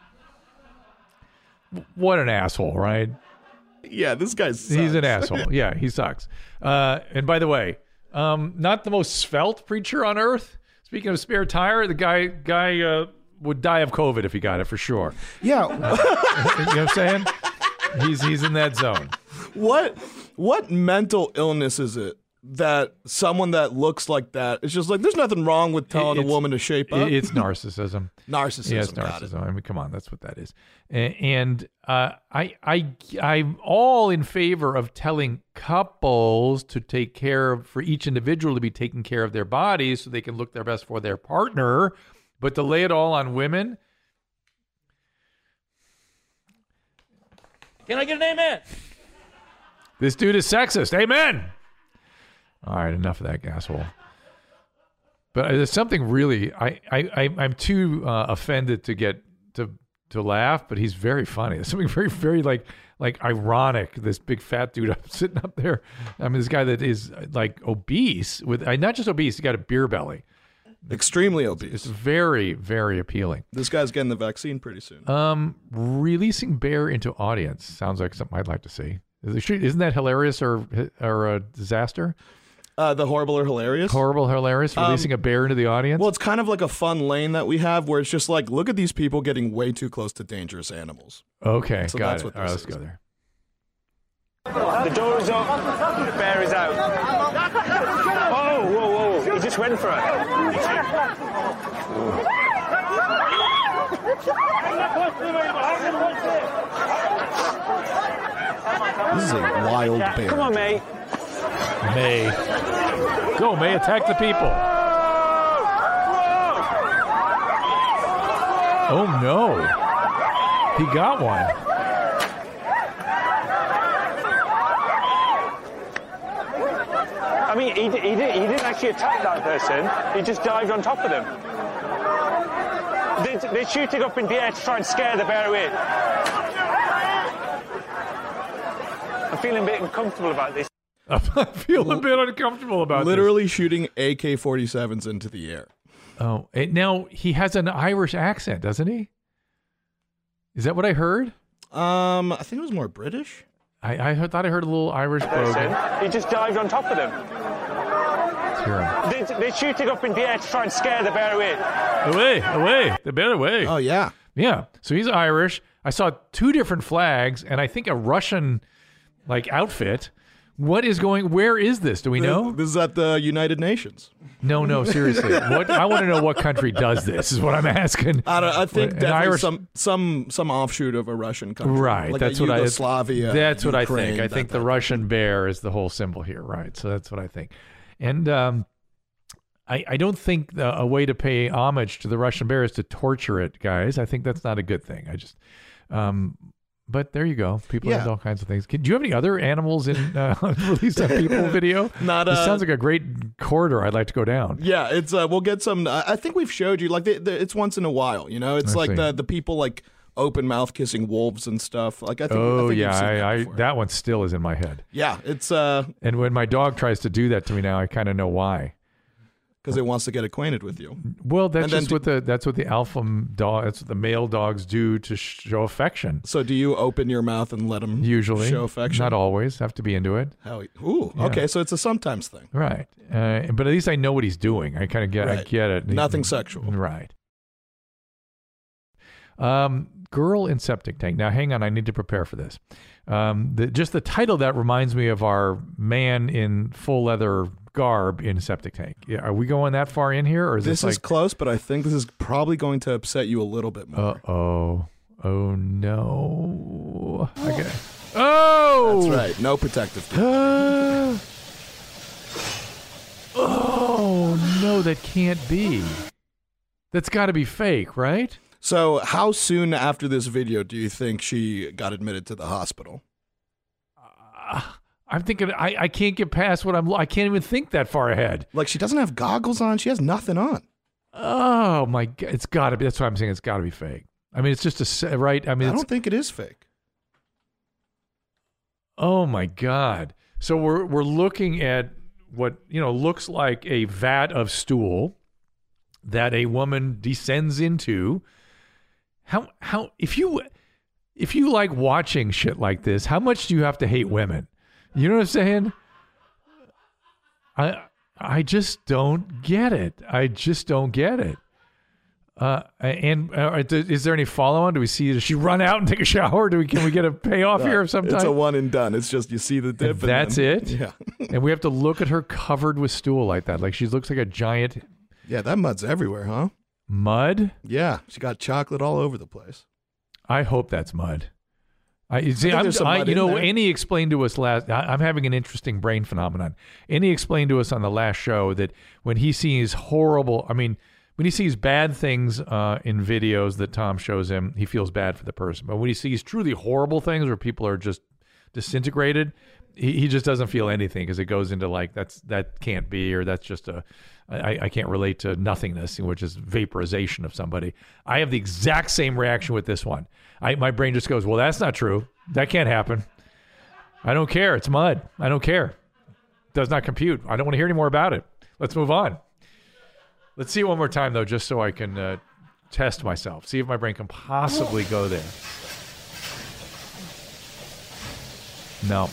What an asshole, right? Yeah, this guy's He's an asshole. Yeah, he sucks. And by the way, not the most svelte preacher on earth. Speaking of spare tire, the guy would die of COVID if he got it for sure. Yeah. You know what I'm saying? He's in that zone. What mental illness is it that someone that looks like that is just like, there's nothing wrong with telling a woman to shape up? It's narcissism. Narcissism. Yeah, it's narcissism. I mean, come on, that's what that is. And I'm all in favor of telling couples to take care of, for each individual to be taking care of their bodies so they can look their best for their partner, but to lay it all on women. Can I get an amen? This dude is sexist. Amen. All right, enough of that asshole. But there's something really, I'm too offended to get to laugh, but he's very funny. There's something very, very like ironic. This big fat dude sitting up there. I mean, this guy that is like obese with not just obese, he's got a beer belly. Extremely obese. It's very, very appealing. This guy's getting the vaccine pretty soon. Releasing bear into audience sounds like something I'd like to see. Isn't that hilarious or a disaster? The horrible or hilarious? Horrible, hilarious, releasing a bear into the audience? Well, it's kind of like a fun lane that we have where it's just like, look at these people getting way too close to dangerous animals. Okay, so got that's it. what All right, this let's is. go there. The door is up, the bear is out. Oh, whoa, whoa, he just went for it. This is a wild bear. Come on, May. May. Go, May, attack the people. Oh, no. He got one. I mean, he didn't actually attack that person. He just dived on top of them. They're shooting up in the air to try and scare the bear away. I'm feeling a bit uncomfortable about this. I feel a bit uncomfortable about Literally shooting AK-47s into the air. Oh, now he has an Irish accent, doesn't he? Is that what I heard? I think it was more British. I thought I heard a little Irish brogue. He just dived on top of them. Let's hear him. They're shooting up in the air to try and scare the bear away. Away, the bear away. Oh, yeah. Yeah, so he's Irish. I saw 2 different flags, and I think a Russian, outfit. Where is this? Do we know? This is at the United Nations. No, seriously. I want to know what country does this, is what I'm asking. I think An definitely Irish... some offshoot of a Russian country. Right, like that's a what Yugoslavia, That's what Ukraine, I think. I think the Russian bear is the whole symbol here, right? So that's what I think. And I don't think a way to pay homage to the Russian bear is to torture it, guys. I think that's not a good thing. I just... But there you go. People have all kinds of things. Do you have any other animals in Release on People video? This sounds like a great corridor I'd like to go down. Yeah, it's we'll get some. I think we've showed you it's once in a while. You know, it's like the people like open mouth kissing wolves and stuff. Like I think. Oh I think that one still is in my head. Yeah, it's And when my dog tries to do that to me now, I kind of know why. Because it wants to get acquainted with you. Well, that's what the alpha dog. That's what the male dogs do to show affection. So, do you open your mouth and let them usually show affection? Not always. Have to be into it. Okay. So it's a sometimes thing, right? But at least I know what he's doing. I kind of get. Right. I get it. Nothing sexual, right? Girl in septic tank. Now, hang on. I need to prepare for this. Just the title that reminds me of our man in full leather garb in septic tank. Yeah, are we going that far in here, or is this is close? But I think this is probably going to upset you a little bit more. Oh no! Oh, that's right. No protective. Oh no, that can't be. That's got to be fake, right? So how soon after this video do you think she got admitted to the hospital? I'm thinking I can't get past I can't even think that far ahead. Like, she doesn't have goggles on. She has nothing on. Oh my God. It's gotta be. That's why I'm saying it's gotta be fake. I mean, it's just right. I mean, I don't think it is fake. Oh my God. So we're looking at what, looks like a vat of stool that a woman descends into. How if you like watching shit like this, how much do you have to hate women? You know what I'm saying? I just don't get it. I just don't get it. Is there any follow-on? Do we see? Does she run out and take a shower? Can we get a payoff here of some type? It's a one and done. It's just you see the dip. And that's it. Yeah. And we have to look at her covered with stool like that, like she looks like a giant. Yeah, that mud's everywhere, huh? Mud? Yeah, she got chocolate all over the place. I hope that's mud. Annie explained to us I'm having an interesting brain phenomenon. Annie explained to us on the last show that when he sees when he sees bad things in videos that Tom shows him, he feels bad for the person. But when he sees truly horrible things where people are just disintegrated, he just doesn't feel anything because it goes into like that can't be, or that's just I can't relate to nothingness, which is vaporization of somebody. I have the exact same reaction with this one. My brain just goes, well, that's not true. That can't happen. I don't care. It's mud. I don't care. Does not compute. I don't want to hear any more about it. Let's move on. Let's see it one more time, though, just so I can test myself. See if my brain can possibly go there. No.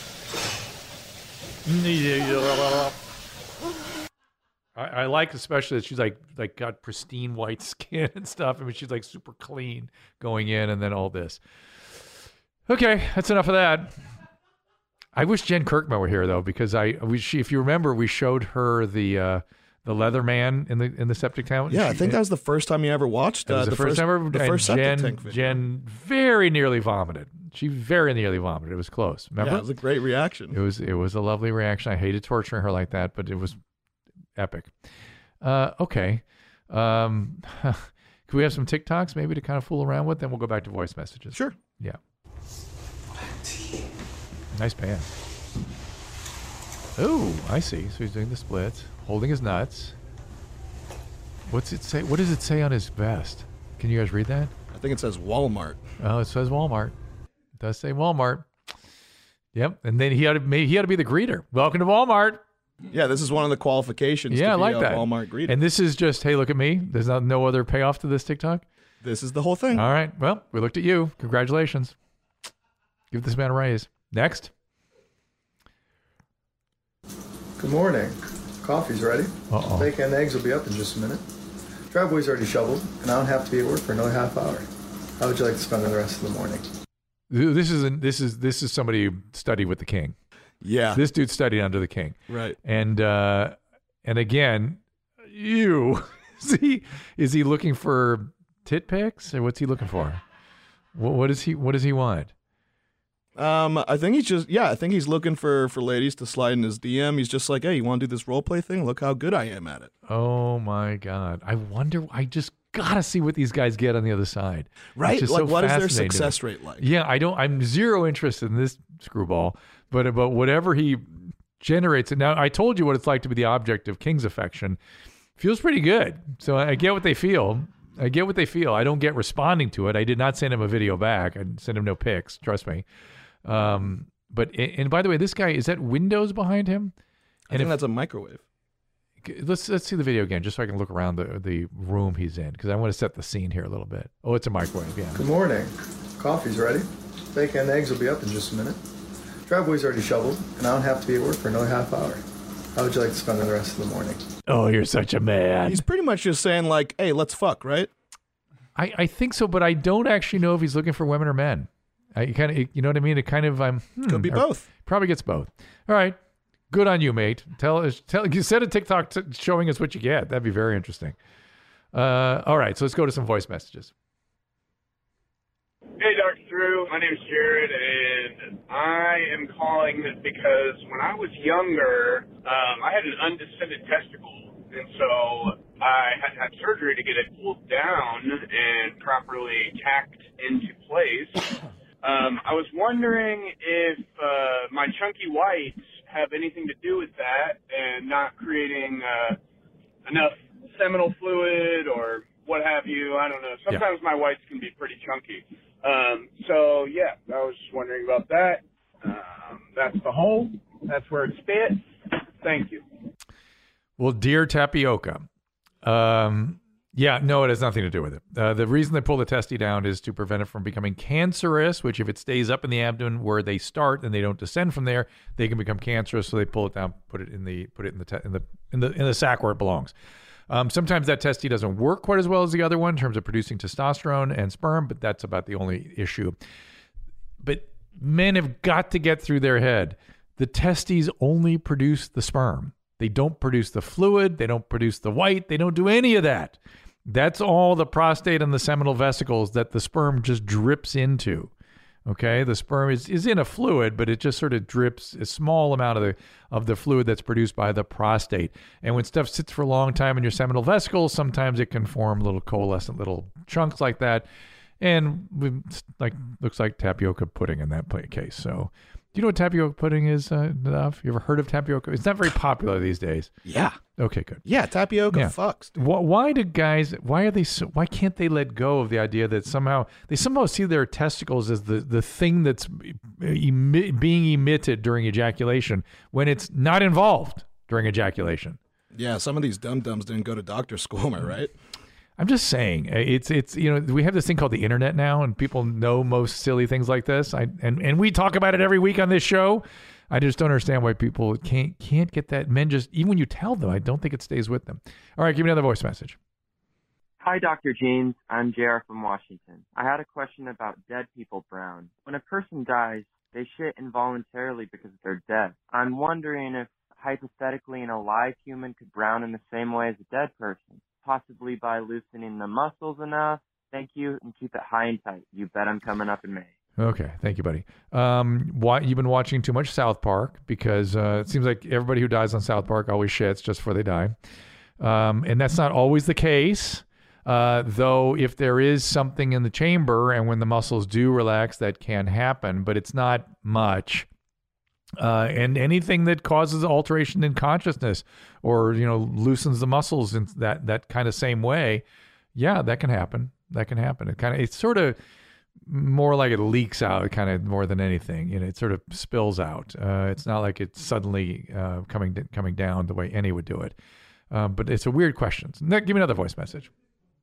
I like especially that she's like got pristine white skin and stuff. I mean, she's like super clean going in, and then all this. Okay, that's enough of that. I wish Jen Kirkman were here though, because if you remember, we showed her the Leatherman in the septic tank. Yeah, I think that was the first time you ever watched the first time ever. The first septic tank video. Jen very nearly vomited. She very nearly vomited. It was close. Remember? Yeah, it was a great reaction. It was a lovely reaction. I hated torturing her like that, but it was epic. Okay. Can we have some TikToks maybe to kind of fool around with? Then we'll go back to voice messages. Sure. Yeah. Nice pan. Oh, I see. So he's doing the splits, holding his nuts. What's it say? What does it say on his vest? Can you guys read that? I think it says Walmart. Oh, it says Walmart. It does say Walmart. Yep. And then he ought to be the greeter. Welcome to Walmart. Yeah, this is one of the qualifications to be I like that. Walmart greeter. And this is just, hey, look at me. There's no other payoff to this TikTok. This is the whole thing. All right. Well, we looked at you. Congratulations. Give this man a raise. Next. Good morning. Coffee's ready. Uh-oh. Bacon and eggs will be up in just a minute. Driveway's already shoveled, and I don't have to be at work for another half hour. How would you like to spend the rest of the morning? This is somebody who studied with the king. Yeah. This dude studied under the king. Right. And again, is he looking for tit pics, or what's he looking for? What does he want? I think he's looking for ladies to slide in his DM. He's just like, hey, you want to do this role play thing? Look how good I am at it. Oh my God. I just gotta see what these guys get on the other side. Right? Like, so what is their success rate like? Yeah, I'm zero interested in this screwball, but whatever he generates. And now I told you what it's like to be the object of King's affection. Feels pretty good. So I get what they feel. I don't get responding to it. I did not send him a video back. I sent him no pics. Trust me. But by the way, this guy, is that windows behind him? I think that's a microwave. Let's see the video again, just so I can look around the room he's in, because I want to set the scene here a little bit. Oh, it's a microwave. Yeah. Good morning. Coffee's ready. Bacon and eggs will be up in just a minute. Driveway's already shoveled, and I don't have to be at work for another half hour. How would you like to spend the rest of the morning? Oh, you're such a man. He's pretty much just saying like, hey, let's fuck, right? I think so, but I don't actually know if he's looking for women or men. You know what I mean? It kind of could be both. Probably gets both. All right, good on you, mate. Tell you said a TikTok showing us what you get. That'd be very interesting. All right, so let's go to some voice messages. Hey, Dr. Drew. My name's Jared, and I am calling because when I was younger, I had an undescended testicle, and so I had surgery to get it pulled down and properly tacked into place. I was wondering if my chunky whites have anything to do with that and not creating enough seminal fluid or what have you. I don't know. Sometimes my whites can be pretty chunky. So, yeah, I was just wondering about that. That's the hole. That's where it's fit. Thank you. Well, dear Tapioca, yeah, no, it has nothing to do with it. The reason they pull the testy down is to prevent it from becoming cancerous, which if it stays up in the abdomen where they start and they don't descend from there, they can become cancerous. So they pull it down, put it in the sac where it belongs. Sometimes that testy doesn't work quite as well as the other one in terms of producing testosterone and sperm, but that's about the only issue. But men have got to get through their head. The testes only produce the sperm. They don't produce the fluid. They don't produce the white. They don't do any of that. That's all the prostate and the seminal vesicles that the sperm just drips into. Okay, the sperm is in a fluid, but it just sort of drips a small amount of the fluid that's produced by the prostate. And when stuff sits for a long time in your seminal vesicles, sometimes it can form little coalescent little chunks like that, and looks like tapioca pudding in that case. So, do you know what tapioca pudding is, Nadav? You ever heard of tapioca? It's not very popular these days. Yeah. Okay, good. Yeah, tapioca fucks. Why can't they let go of the idea that somehow see their testicles as the thing that's being emitted during ejaculation when it's not involved during ejaculation? Yeah, some of these dum-dums didn't go to doctor school, am I right? I'm just saying, it's we have this thing called the internet now, and people know most silly things like this. And we talk about it every week on this show. I just don't understand why people can't get that. Men just, even when you tell them, I don't think it stays with them. All right, give me another voice message. Hi, Dr. James. I'm JR from Washington. I had a question about dead people brown. When a person dies, they shit involuntarily because they're dead. I'm wondering if, hypothetically, an alive human could brown in the same way as a dead person, possibly by loosening the muscles enough. Thank you, and keep it high and tight. You bet I'm coming up in May. Okay, thank you, buddy. You've been watching too much South Park because it seems like everybody who dies on South Park always shits just before they die. And that's not always the case, though if there is something in the chamber and when the muscles do relax, that can happen, but it's not much. And anything that causes alteration in consciousness or, loosens the muscles in that kind of same way, yeah, that can happen. That can happen. It's sort of more like it leaks out kind of more than anything. It sort of spills out. It's not like it's suddenly coming down the way any would do it. But it's a weird question. Give me another voice message.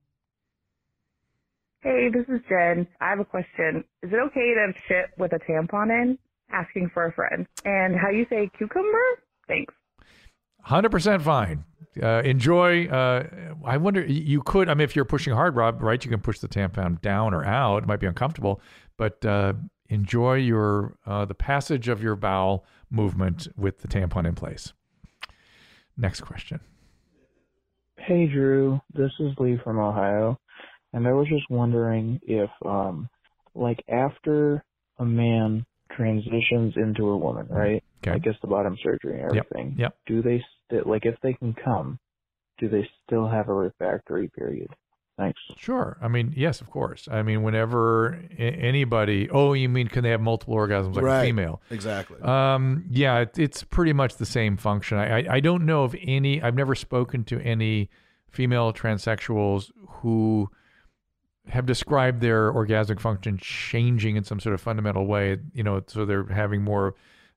Hey, this is Jen. I have a question. Is it okay to shit with a tampon in? Asking for a friend. And how you say cucumber? Thanks. 100% fine. Enjoy. I wonder, you could, if you're pushing hard, Rob, right, you can push the tampon down or out. It might be uncomfortable, but enjoy the passage of your bowel movement with the tampon in place. Next question. Hey, Drew. This is Lee from Ohio. And I was just wondering if, after a man transitions into a woman, right? Okay. I guess the bottom surgery and everything. Yep. Do they if they can come, do they still have a refractory period? Thanks. Sure. Yes, of course. Whenever anybody, you mean can they have multiple orgasms like a female? Exactly. Yeah, it's pretty much the same function. I don't know of any, I've never spoken to any female transsexuals who have described their orgasmic function changing in some sort of fundamental way, so they're having more,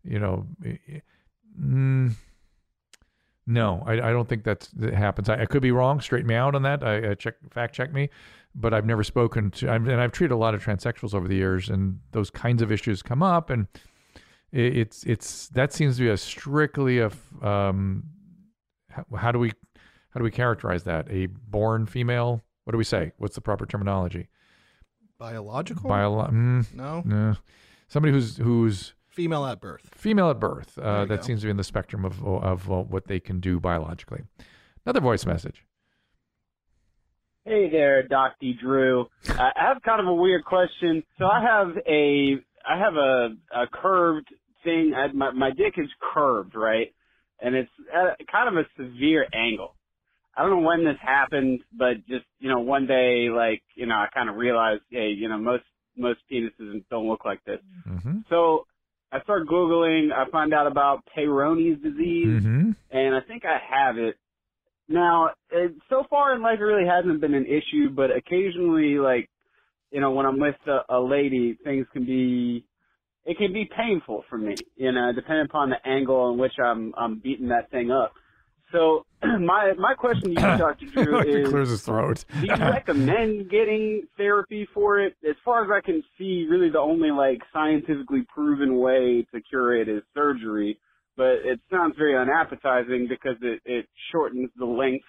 no, I don't think that happens. I could be wrong. Straighten me out on that. Fact check me, but I've never spoken to, and I've treated a lot of transsexuals over the years, and those kinds of issues come up, and it's that seems to be a strictly how do we characterize that? A born female? What do we say? What's the proper terminology? Biological? No. Somebody who's female at birth. Female at birth. That seems to be in the spectrum of what they can do biologically. Another voice message. Hey there, Dr. Drew. I have kind of a weird question. So I have a curved thing. My dick is curved, right? And it's at kind of a severe angle. I don't know when this happened, but just, one day, like, I kind of realized, hey, most penises don't look like this. Mm-hmm. So I started Googling. I find out about Peyronie's disease, Mm-hmm. and I think I have it. Now, so far in life, it really hasn't been an issue, but occasionally, like, when I'm with a lady, things can be painful for me, depending upon the angle in which I'm beating that thing up. So my question to you, Dr. Drew, Like it is, clears his throat. do you recommend getting therapy for it? As far as I can see, really the only, like, scientifically proven way to cure it is surgery. But it sounds very unappetizing because it shortens the length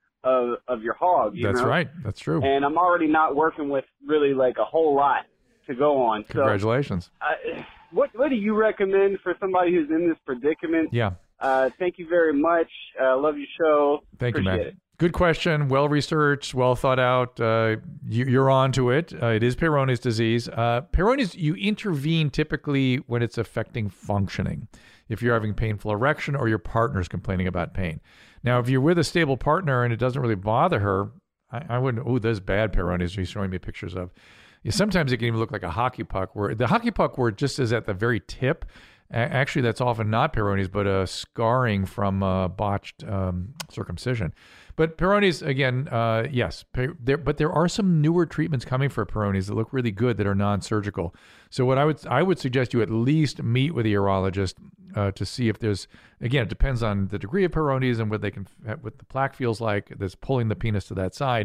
of your hog. That's right. That's true. And I'm already not working with really, like, a whole lot to go on. Congratulations. So, what do you recommend for somebody who's in this predicament? Yeah. Thank you very much. Love your show. Thank you, Appreciate Matt. it. Good question. Well researched, well thought out. You're on to it. It is Peyronie's disease. Peyronie's, you intervene typically when it's affecting functioning. If you're having painful erection or your partner's complaining about pain. Now, if you're with a stable partner and it doesn't really bother her, I wouldn't, there's bad Peyronie's he's showing me pictures of. Sometimes it can even look like a hockey puck, where the hockey puck where it just is at the very tip. Actually, that's often not Peyronie's, but a scarring from botched circumcision. But Peyronie's, again, yes. But there are some newer treatments coming for Peyronie's that look really good that are non-surgical. So what I would suggest you at least meet with a urologist to see if there's, again, it depends on the degree of Peyronie's and what the plaque feels like that's pulling the penis to that side,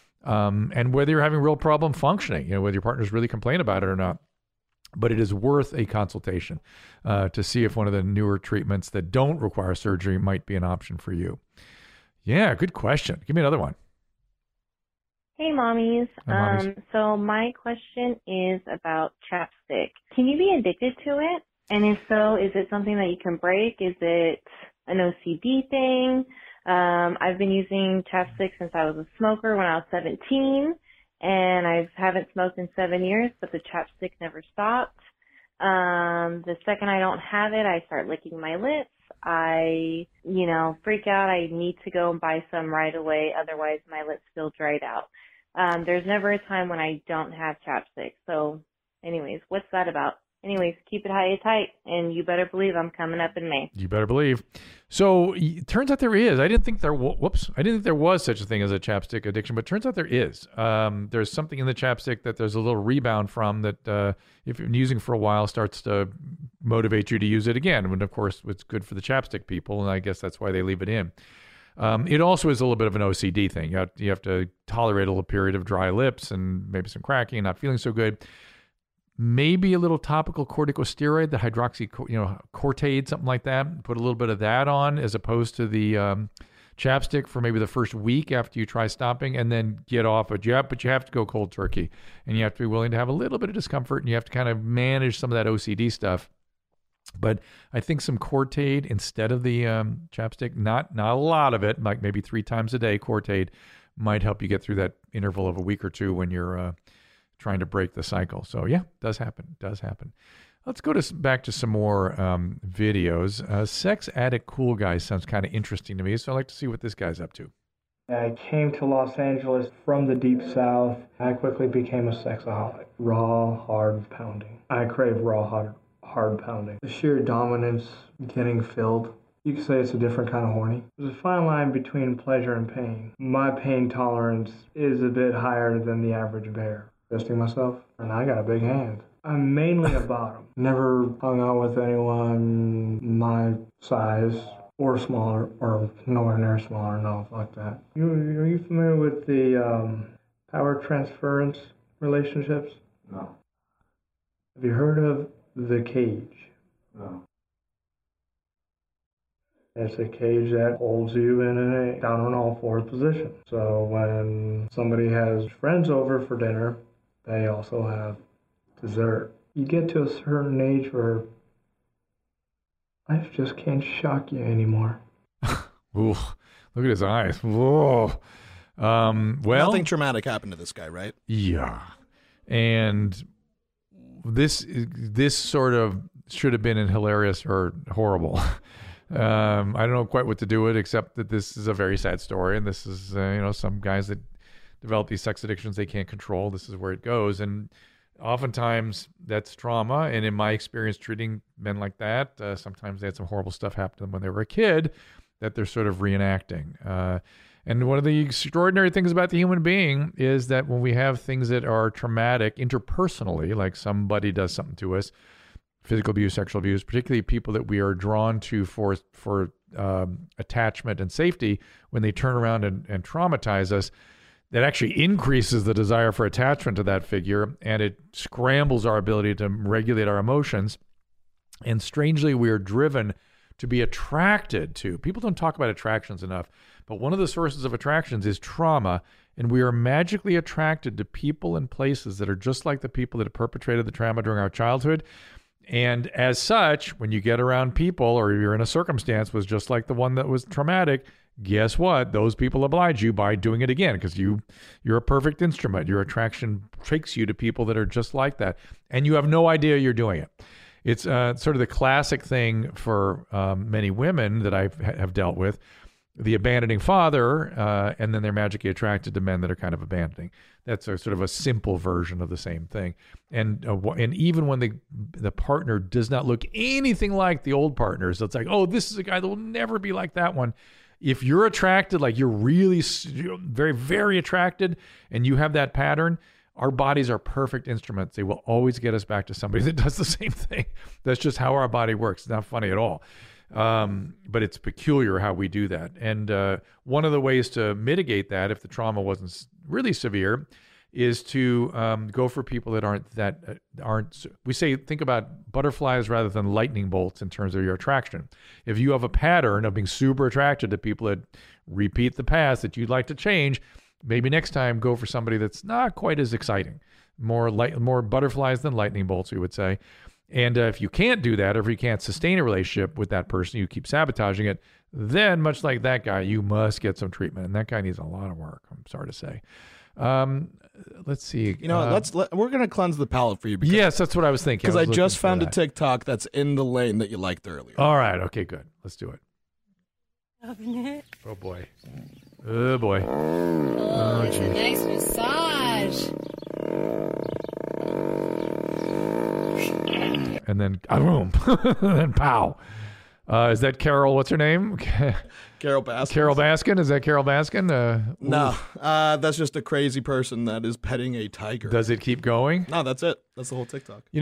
and whether you're having real problem functioning, whether your partner's really complain about it or not. But it is worth a consultation to see if one of the newer treatments that don't require surgery might be an option for you. Yeah, good question. Give me another one. Hey, mommies. Hi, mommies. So my question is about chapstick. Can you be addicted to it? And if so, is it something that you can break? Is it an OCD thing? I've been using chapstick since I was a smoker when I was 17. And I haven't smoked in 7 years, but the chapstick never stopped. The second I don't have it, I start licking my lips. I, freak out. I need to go and buy some right away. Otherwise, my lips feel dried out. There's never a time when I don't have chapstick. So anyways, what's that about? Anyways, keep it high and tight, and you better believe I'm coming up in May. You better believe. So it turns out there is. I didn't think there was such a thing as a chapstick addiction, but it turns out there is. There's something in the chapstick that there's a little rebound from that if you're using for a while starts to motivate you to use it again. And of course, it's good for the chapstick people, and I guess that's why they leave it in. It also is a little bit of an OCD thing. You have to tolerate a little period of dry lips and maybe some cracking, not feeling so good. Maybe a little topical corticosteroid, the hydroxycortade, something like that. Put a little bit of that on as opposed to the chapstick for maybe the first week after you try stopping, and then get off it. But you have to go cold turkey, and you have to be willing to have a little bit of discomfort, and you have to kind of manage some of that OCD stuff. But I think some Cortade instead of the chapstick, not a lot of it, like maybe 3 times a day, Cortade might help you get through that interval of a week or two when you're trying to break the cycle. So yeah, does happen. Let's go back to some more videos. Sex addict cool guy sounds kind of interesting to me, so I'd like to see what this guy's up to. I came to Los Angeles from the Deep South. I quickly became a sexaholic. Raw, hard pounding. I crave raw, hard pounding. The sheer dominance, getting filled. You could say it's a different kind of horny. There's a fine line between pleasure and pain. My pain tolerance is a bit higher than the average bear. Fisting myself, and I got a big hand. I'm mainly a bottom. Never hung out with anyone my size or smaller, or nowhere near smaller, no, fuck that. Are you familiar with the power transference relationships? No. Have you heard of the cage? No. It's a cage that holds you in a down on all fours position. So when somebody has friends over for dinner, they also have dessert. You get to a certain age where life just can't shock you anymore. Ooh, look at his eyes. Whoa. Well, nothing traumatic happened to this guy, right? Yeah. And this sort of should have been in hilarious or horrible. I don't know quite what to do with it, except that this is a very sad story, and this is some guys that develop these sex addictions they can't control. This is where it goes, and oftentimes that's trauma. And in my experience treating men like that, sometimes they had some horrible stuff happen to them when they were a kid that they're sort of reenacting. And one of the extraordinary things about the human being is that when we have things that are traumatic interpersonally, like somebody does something to us, physical abuse, sexual abuse, particularly people that we are drawn to for attachment and safety, when they turn around and traumatize us, that actually increases the desire for attachment to that figure, and it scrambles our ability to regulate our emotions. And strangely, we are driven to be attracted to. People don't talk about attractions enough, but one of the sources of attractions is trauma, and we are magically attracted to people and places that are just like the people that have perpetrated the trauma during our childhood. And as such, when you get around people or you're in a circumstance was just like the one that was traumatic, guess what? Those people oblige you by doing it again, because you're a perfect instrument. Your attraction takes you to people that are just like that, and you have no idea you're doing it. It's sort of the classic thing for many women that I have dealt with, the abandoning father, and then they're magically attracted to men that are kind of abandoning. That's sort of a simple version of the same thing. And even when the partner does not look anything like the old partners, it's like, oh, this is a guy that will never be like that one. If you're attracted, like you're really very, very attracted, and you have that pattern, our bodies are perfect instruments. They will always get us back to somebody that does the same thing. That's just how our body works. It's not funny at all. But it's peculiar how we do that. And one of the ways to mitigate that, if the trauma wasn't really severe, is to go for people that aren't. We say think about butterflies rather than lightning bolts in terms of your attraction. If you have a pattern of being super attracted to people that repeat the past that you'd like to change, maybe next time go for somebody that's not quite as exciting, more butterflies than lightning bolts, we would say. And if you can't do that, or if you can't sustain a relationship with that person, you keep sabotaging it, then much like that guy, you must get some treatment. And that guy needs a lot of work, I'm sorry to say. Let's see. We're going to cleanse the palate for you. Yes, that's what I was thinking. Because I just found a TikTok that's in the lane that you liked earlier. All right. Okay, good. Let's do it. Oh, boy. Oh, boy. Oh, geez. Nice massage. And then, boom. And then, pow. Is that Carol? What's her name? Carol Baskin. Carol Baskin? Is that Carol Baskin? No, that's just a crazy person that is petting a tiger. Does it keep going? No, that's it. That's the whole TikTok. In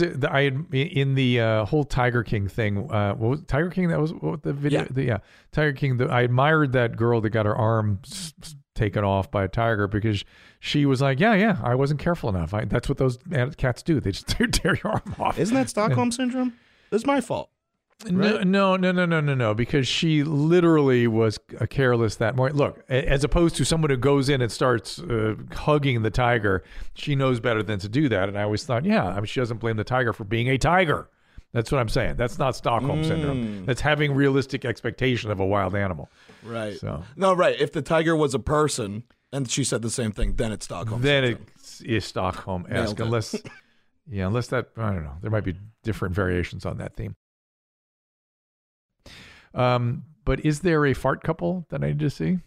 the whole Tiger King thing. What was Tiger King? That was what the video. Yeah. Tiger King. I admired that girl that got her arm taken off by a tiger because she was like, yeah, I wasn't careful enough. That's what those cats do. They just tear your arm off. Isn't that Stockholm syndrome? It's my fault. Right? No, because she literally was careless that morning. Look, as opposed to someone who goes in and starts hugging the tiger, she knows better than to do that. And I always thought, she doesn't blame the tiger for being a tiger. That's what I'm saying. That's not Stockholm syndrome. That's having realistic expectation of a wild animal. Right. So. No, right. If the tiger was a person and she said the same thing, then it's Stockholm syndrome. Then it is Stockholm-esque. Unless that, I don't know. There might be different variations on that theme. But is there a fart couple that I need to see?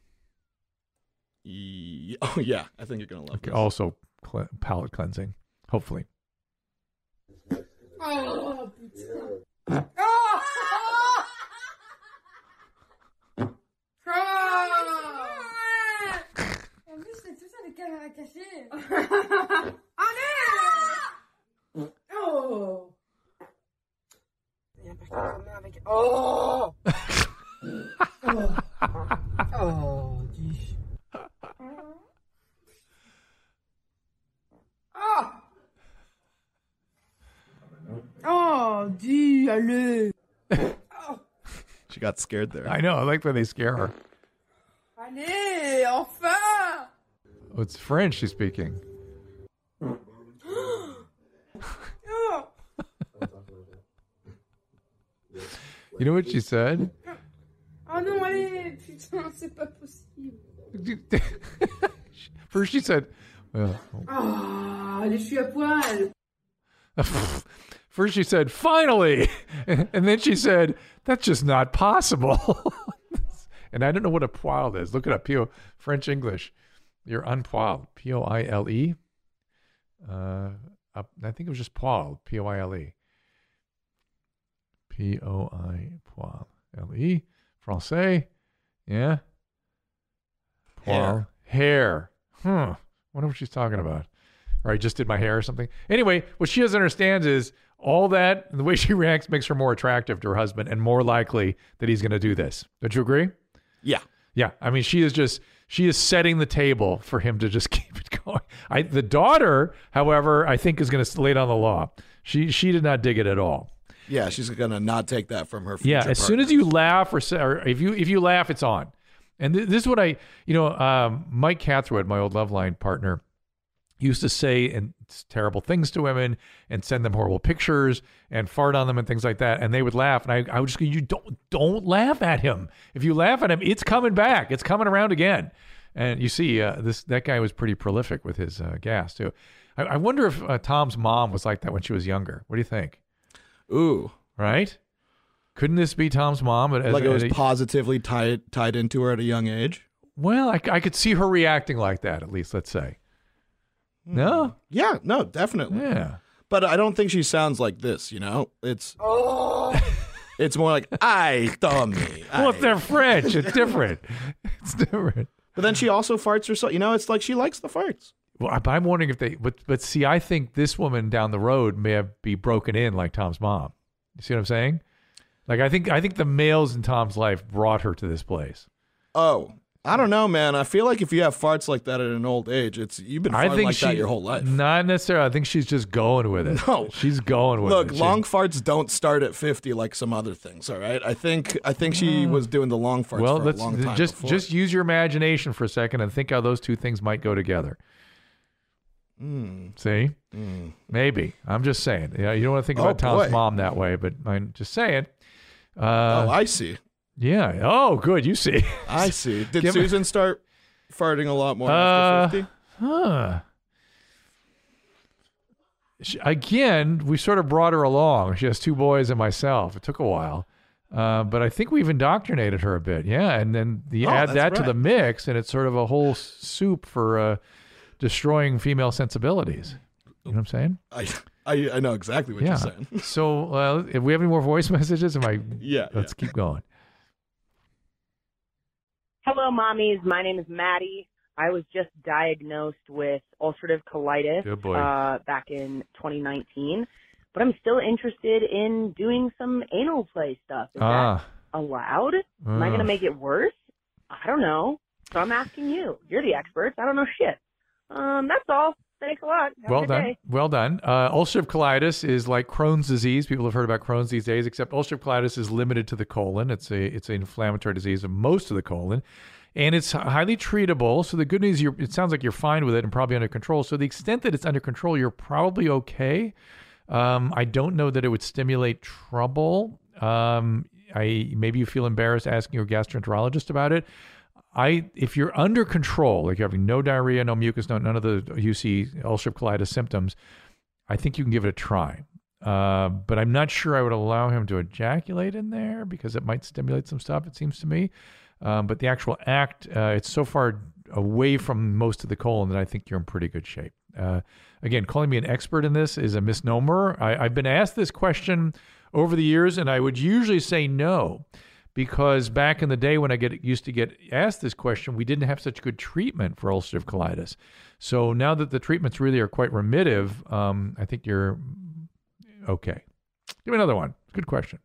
Oh, yeah. I think you're going to love this. Also, palate cleansing, hopefully. Oh, putain. En plus, c'est tout ça les caméras cachées. Allez! Oh! Il y a pas que sa main avec. Oh! Oh, dis. Ah! Oh, dis, allez. Oh. She got scared there. I know. I like when they scare her. Allez, enfin! Oh, it's French she's speaking. Oh. You know what she said? Oh non, allez, putain, c'est pas possible. First she said, well, Ah, allez, je suis à poil. First she said, finally. And then she said, that's just not possible. And I don't know what a poil is. Look it up. French English. You're unpoiled. P-O-I-L-E. I think it was just poil. P-O-I-L-E. P-O-I, poil. L-E. Francais. Yeah. Poil. Hair. Wonder what she's talking about. Or I just did my hair or something. Anyway, what she doesn't understand is all that, and the way she reacts makes her more attractive to her husband and more likely that he's going to do this. Don't you agree? Yeah. Yeah. I mean, she is setting the table for him to just keep it going. The daughter, however, I think is going to lay down the law. She did not dig it at all. Yeah, she's going to not take that from her future as soon as you laugh or if you laugh, it's on. And this is what Mike Catherwood, my old Loveline partner, used to say and terrible things to women and send them horrible pictures and fart on them and things like that. And they would laugh. And I would just go, you don't laugh at him. If you laugh at him, it's coming back. It's coming around again. And you see, that guy was pretty prolific with his gas too. I wonder if Tom's mom was like that when she was younger. What do you think? Ooh. Right? Couldn't this be Tom's mom? Like it was positively tied into her at a young age? Well, I could see her reacting like that, at least, let's say. No? Yeah, no, definitely. Yeah. But I don't think she sounds like this, you know? It's it's more like, I told me. Well, if they're French, it's different. It's different. But then she also farts herself. You know, it's like she likes the farts. Well, I'm wondering if but see, I think this woman down the road may be broken in like Tom's mom. You see what I'm saying? Like, I think the males in Tom's life brought her to this place. Oh, I don't know, man. I feel like if you have farts like that at an old age, you've been farting like that your whole life. Not necessarily. I think she's just going with it. No, she's going with it. Look, long farts don't start at 50 like some other things. All right, I think she was doing the long farts for a long time. Just use your imagination for a second and think how those two things might go together. See, maybe. I'm just saying. Yeah, you don't want to think about Tom's mom that way, but I'm just saying. I see. Yeah. Oh, good. You see. I see. Did Susan start farting a lot more after 50? Again, we sort of brought her along. She has 2 boys and myself. It took a while. But I think we've indoctrinated her a bit. Yeah. And then you add that to the mix, and it's sort of a whole soup for destroying female sensibilities. You know what I'm saying? I know exactly what you're saying. So, if we have any more voice messages, let's keep going. Hello, mommies. My name is Maddie. I was just diagnosed with ulcerative colitis back in 2019, but I'm still interested in doing some anal play stuff. Is that allowed? Am I going to make it worse? I don't know. So I'm asking you. You're the experts. I don't know shit. That's all. Thanks a lot. Have a good day. Well done. Ulcerative colitis is like Crohn's disease. People have heard about Crohn's these days, except ulcerative colitis is limited to the colon. It's an inflammatory disease of most of the colon, and it's highly treatable. So the good news, it sounds like you're fine with it and probably under control. So the extent that it's under control, you're probably okay. I don't know that it would stimulate trouble. Maybe you feel embarrassed asking your gastroenterologist about it. If you're under control, like you're having no diarrhea, no mucus, none of the UC ulcerative colitis symptoms, I think you can give it a try. But I'm not sure I would allow him to ejaculate in there because it might stimulate some stuff, it seems to me. But the actual act, it's so far away from most of the colon that I think you're in pretty good shape. Again, calling me an expert in this is a misnomer. I've been asked this question over the years, and I would usually say no. Because back in the day when I used to get asked this question, we didn't have such good treatment for ulcerative colitis. So now that the treatments really are quite remittive, I think you're okay. Give me another one. Good question.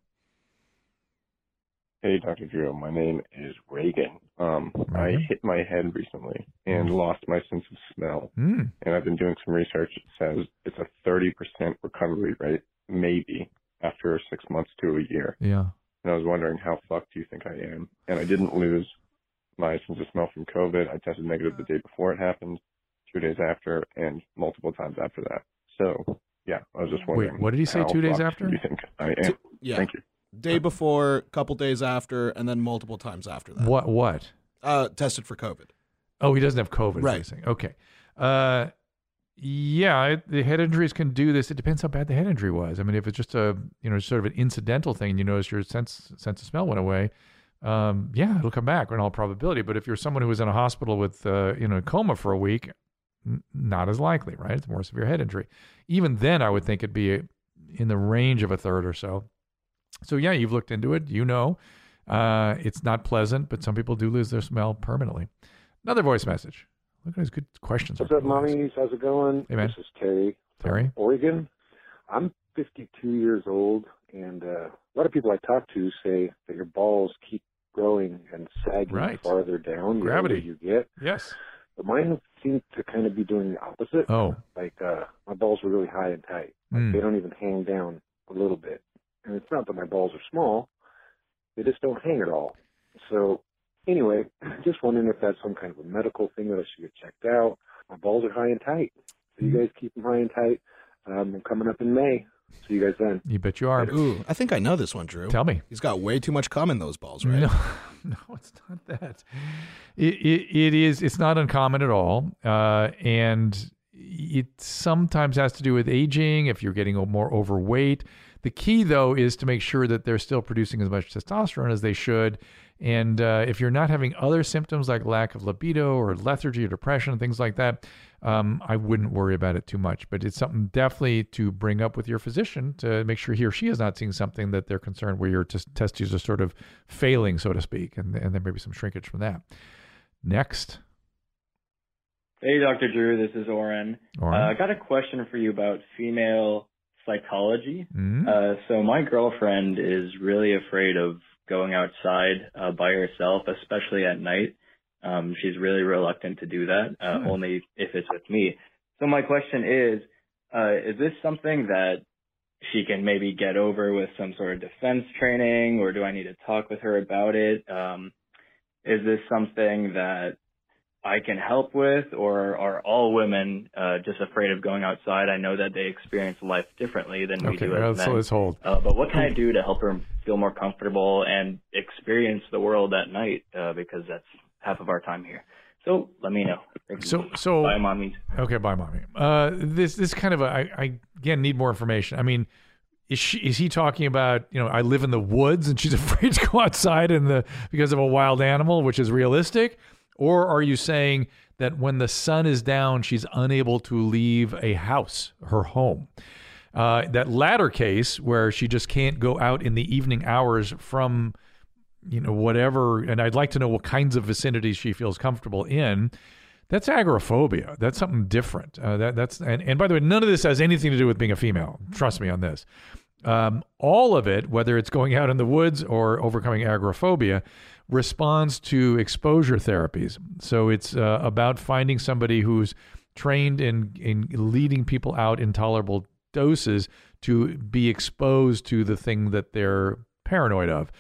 Hey, Dr. Drew. My name is Reagan. I hit my head recently and lost my sense of smell. And I've been doing some research that says it's a 30% recovery rate, maybe, after 6 months to a year. Yeah. And I was wondering, how fucked do you think I am? And I didn't lose my sense of smell from COVID. I tested negative the day before it happened, 2 days after, and multiple times after that. So, yeah, I was just wondering. Wait, what did he say 2 days after? Do you think I am? Yeah. Thank you. Day before, couple days after, and then multiple times after that. What? Tested for COVID. Oh, he doesn't have COVID. Right. Okay. Yeah, the head injuries can do this. It depends how bad the head injury was. I mean, if it's just a, sort of an incidental thing, you notice your sense of smell went away, yeah, it'll come back in all probability. But if you're someone who was in a hospital with, a coma for a week, not as likely, right? It's a more severe head injury. Even then, I would think it'd be in the range of a third or so. So yeah, you've looked into it. It's not pleasant, but some people do lose their smell permanently. Another voice message. Look at these good questions. What's up, mommies? How's it going? Hey, man. This is Terry. Terry? Oregon. I'm 52 years old, and a lot of people I talk to say that your balls keep growing and sagging farther down the older you get. Yes. But mine seem to kind of be doing the opposite. Oh. Like, my balls are really high and tight. Like, they don't even hang down a little bit. And it's not that my balls are small. They just don't hang at all. So, anyway, just wondering if that's some kind of a medical thing that I should get checked out. My balls are high and tight. So you guys keep them high and tight. I'm coming up in May. See you guys then. You bet you are. Ooh, I think I know this one, Drew. Tell me. He's got way too much cum in those balls, right? No, it's not that. It is. It's not uncommon at all, and it sometimes has to do with aging. If you're getting more overweight, the key though is to make sure that they're still producing as much testosterone as they should. And if you're not having other symptoms like lack of libido or lethargy or depression, things like that, I wouldn't worry about it too much. But it's something definitely to bring up with your physician to make sure he or she is not seeing something that they're concerned where your testes are sort of failing, so to speak, and there may be some shrinkage from that. Next. Hey, Dr. Drew, this is Oren. I got a question for you about female psychology. So my girlfriend is really afraid of going outside by herself, especially at night. She's really reluctant to do that, only if it's with me. So my question is this something that she can maybe get over with some sort of defense training, or do I need to talk with her about it? Is this something that I can help with, or are all women just afraid of going outside? I know that they experience life differently than we do as men. So let's hold. But what can I do to help her feel more comfortable and experience the world at night? Because that's half of our time here. So let me know. So bye, mommy. Okay, bye, mommy. This kind of I again need more information. I mean, is he talking about, I live in the woods and she's afraid to go outside because of a wild animal, which is realistic? Or are you saying that when the sun is down, she's unable to leave a house, her home? That latter case where she just can't go out in the evening hours from, whatever, and I'd like to know what kinds of vicinities she feels comfortable in. That's agoraphobia. That's something different. And by the way, none of this has anything to do with being a female. Trust me on this. All of it, whether it's going out in the woods or overcoming agoraphobia, responds to exposure therapies. So it's about finding somebody who's trained in leading people out in tolerable doses to be exposed to the thing that they're paranoid of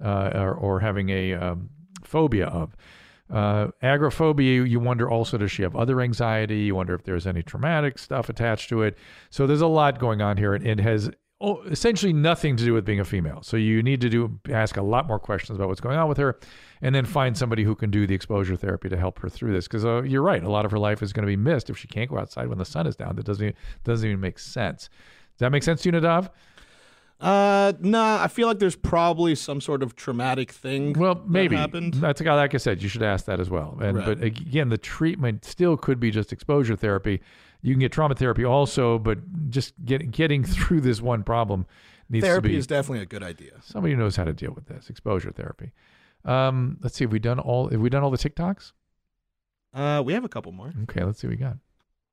or having a phobia of. Agoraphobia, you wonder also, does she have other anxiety? You wonder if there's any traumatic stuff attached to it. So there's a lot going on here. It has essentially nothing to do with being a female. So you need to ask a lot more questions about what's going on with her, and then find somebody who can do the exposure therapy to help her through this. Because you're right, a lot of her life is going to be missed if she can't go outside when the sun is down. That doesn't even make sense. Does that make sense to you, Nadav? Nah, I feel like there's probably some sort of traumatic thing. Well, maybe that happened. That's like I said, you should ask that as well. But again, the treatment still could be just exposure therapy. You can get trauma therapy also, but just getting through this one problem needs to be. Therapy is definitely a good idea. Somebody who knows how to deal with this exposure therapy. Let's see. Have we done all the TikToks? We have a couple more. Okay, let's see what we got.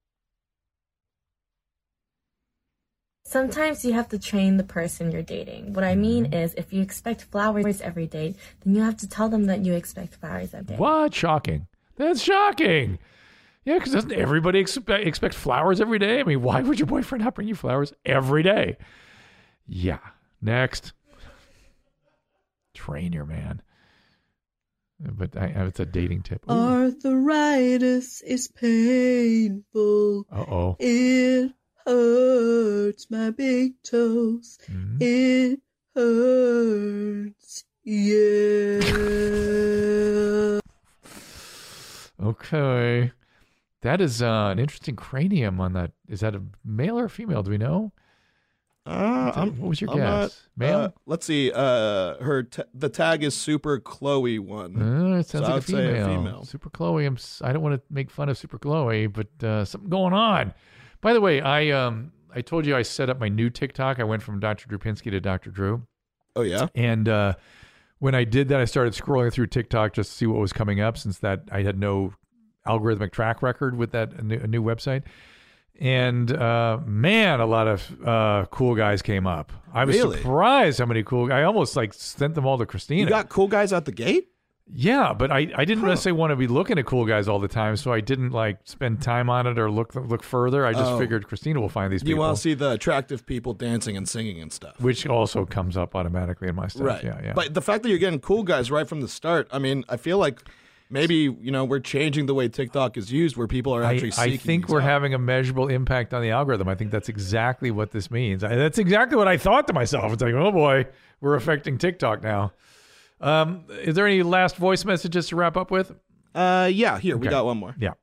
Sometimes you have to train the person you're dating. What I mean is, if you expect flowers every day, then you have to tell them that you expect flowers every day. What? Shocking. That's shocking. Yeah, because doesn't everybody expect flowers every day? I mean, why would your boyfriend not bring you flowers every day? Yeah. Next. Train your man. But it's a dating tip. Ooh. Arthritis is painful. Uh-oh. It hurts my big toes. Mm-hmm. It hurts. Yeah. Okay. That is an interesting cranium on that. Is that a male or a female? Do we know? What was your guess? Male? Let's see. The tag is Super Chloe one. It sounds like a female. Super Chloe. I don't want to make fun of Super Chloe, but something going on. By the way, I told you I set up my new TikTok. I went from Dr. Drew Pinsky to Dr. Drew. Oh yeah. And when I did that, I started scrolling through TikTok just to see what was coming up, since that I had no algorithmic track record with that a new website. And man, a lot of cool guys came up. I was surprised how many cool guys. I almost like sent them all to Christina. You got cool guys out the gate? Yeah, but I didn't necessarily want to be looking at cool guys all the time, so I didn't like spend time on it or look further. I just figured Christina will find these people. You want to see the attractive people dancing and singing and stuff. Which also comes up automatically in my stuff. Right. Yeah. But the fact that you're getting cool guys right from the start, I mean, I feel like maybe, we're changing the way TikTok is used, where people are actually seeking. I think we're having a measurable impact on the algorithm. I think that's exactly what this means. That's exactly what I thought to myself. It's like, oh boy, we're affecting TikTok now. Is there any last voice messages to wrap up with? Yeah, here, we got one more. Yeah.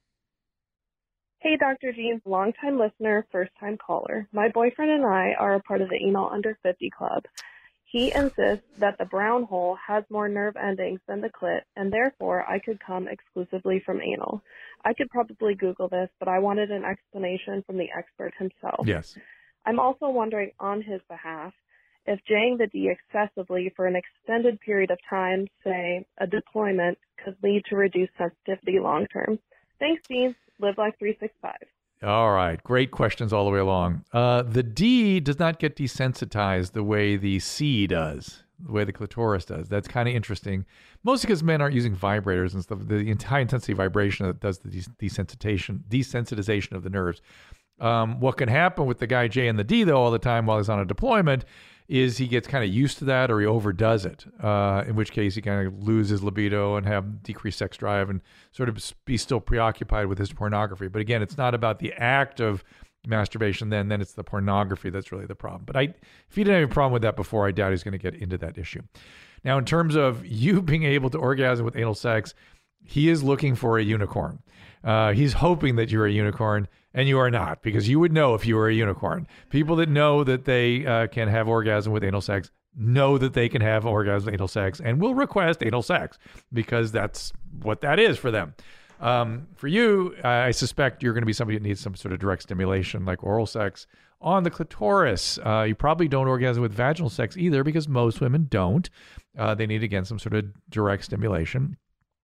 Hey, Dr. Jeans, longtime listener, first-time caller. My boyfriend and I are a part of the Anal Under 50 Club. He insists that the brown hole has more nerve endings than the clit, and therefore I could come exclusively from anal. I could probably Google this, but I wanted an explanation from the expert himself. Yes. I'm also wondering on his behalf if jaying the D excessively for an extended period of time, say a deployment, could lead to reduced sensitivity long term. Thanks, Dean. Live Life 365. All right. Great questions all the way along. The D does not get desensitized the way the C does, the way the clitoris does. That's kind of interesting. Mostly because men aren't using vibrators and stuff. The high intensity vibration that does the desensitization of the nerves. What can happen with the guy J and the D, though, all the time while he's on a deployment is he gets kind of used to that, or he overdoes it, in which case he kind of loses libido and have decreased sex drive and sort of be still preoccupied with his pornography. But again, it's not about the act of masturbation then it's the pornography that's really the problem. But if he didn't have a problem with that before, I doubt he's going to get into that issue. Now, in terms of you being able to orgasm with anal sex, he is looking for a unicorn. He's hoping that you're a unicorn, and you are not, because you would know if you were a unicorn. People that know that they can have orgasm with anal sex know that they can have orgasm with anal sex and will request anal sex, because that's what that is for them. For you, I suspect you're going to be somebody that needs some sort of direct stimulation, like oral sex on the clitoris. You probably don't orgasm with vaginal sex either, because most women don't. They need, again, some sort of direct stimulation.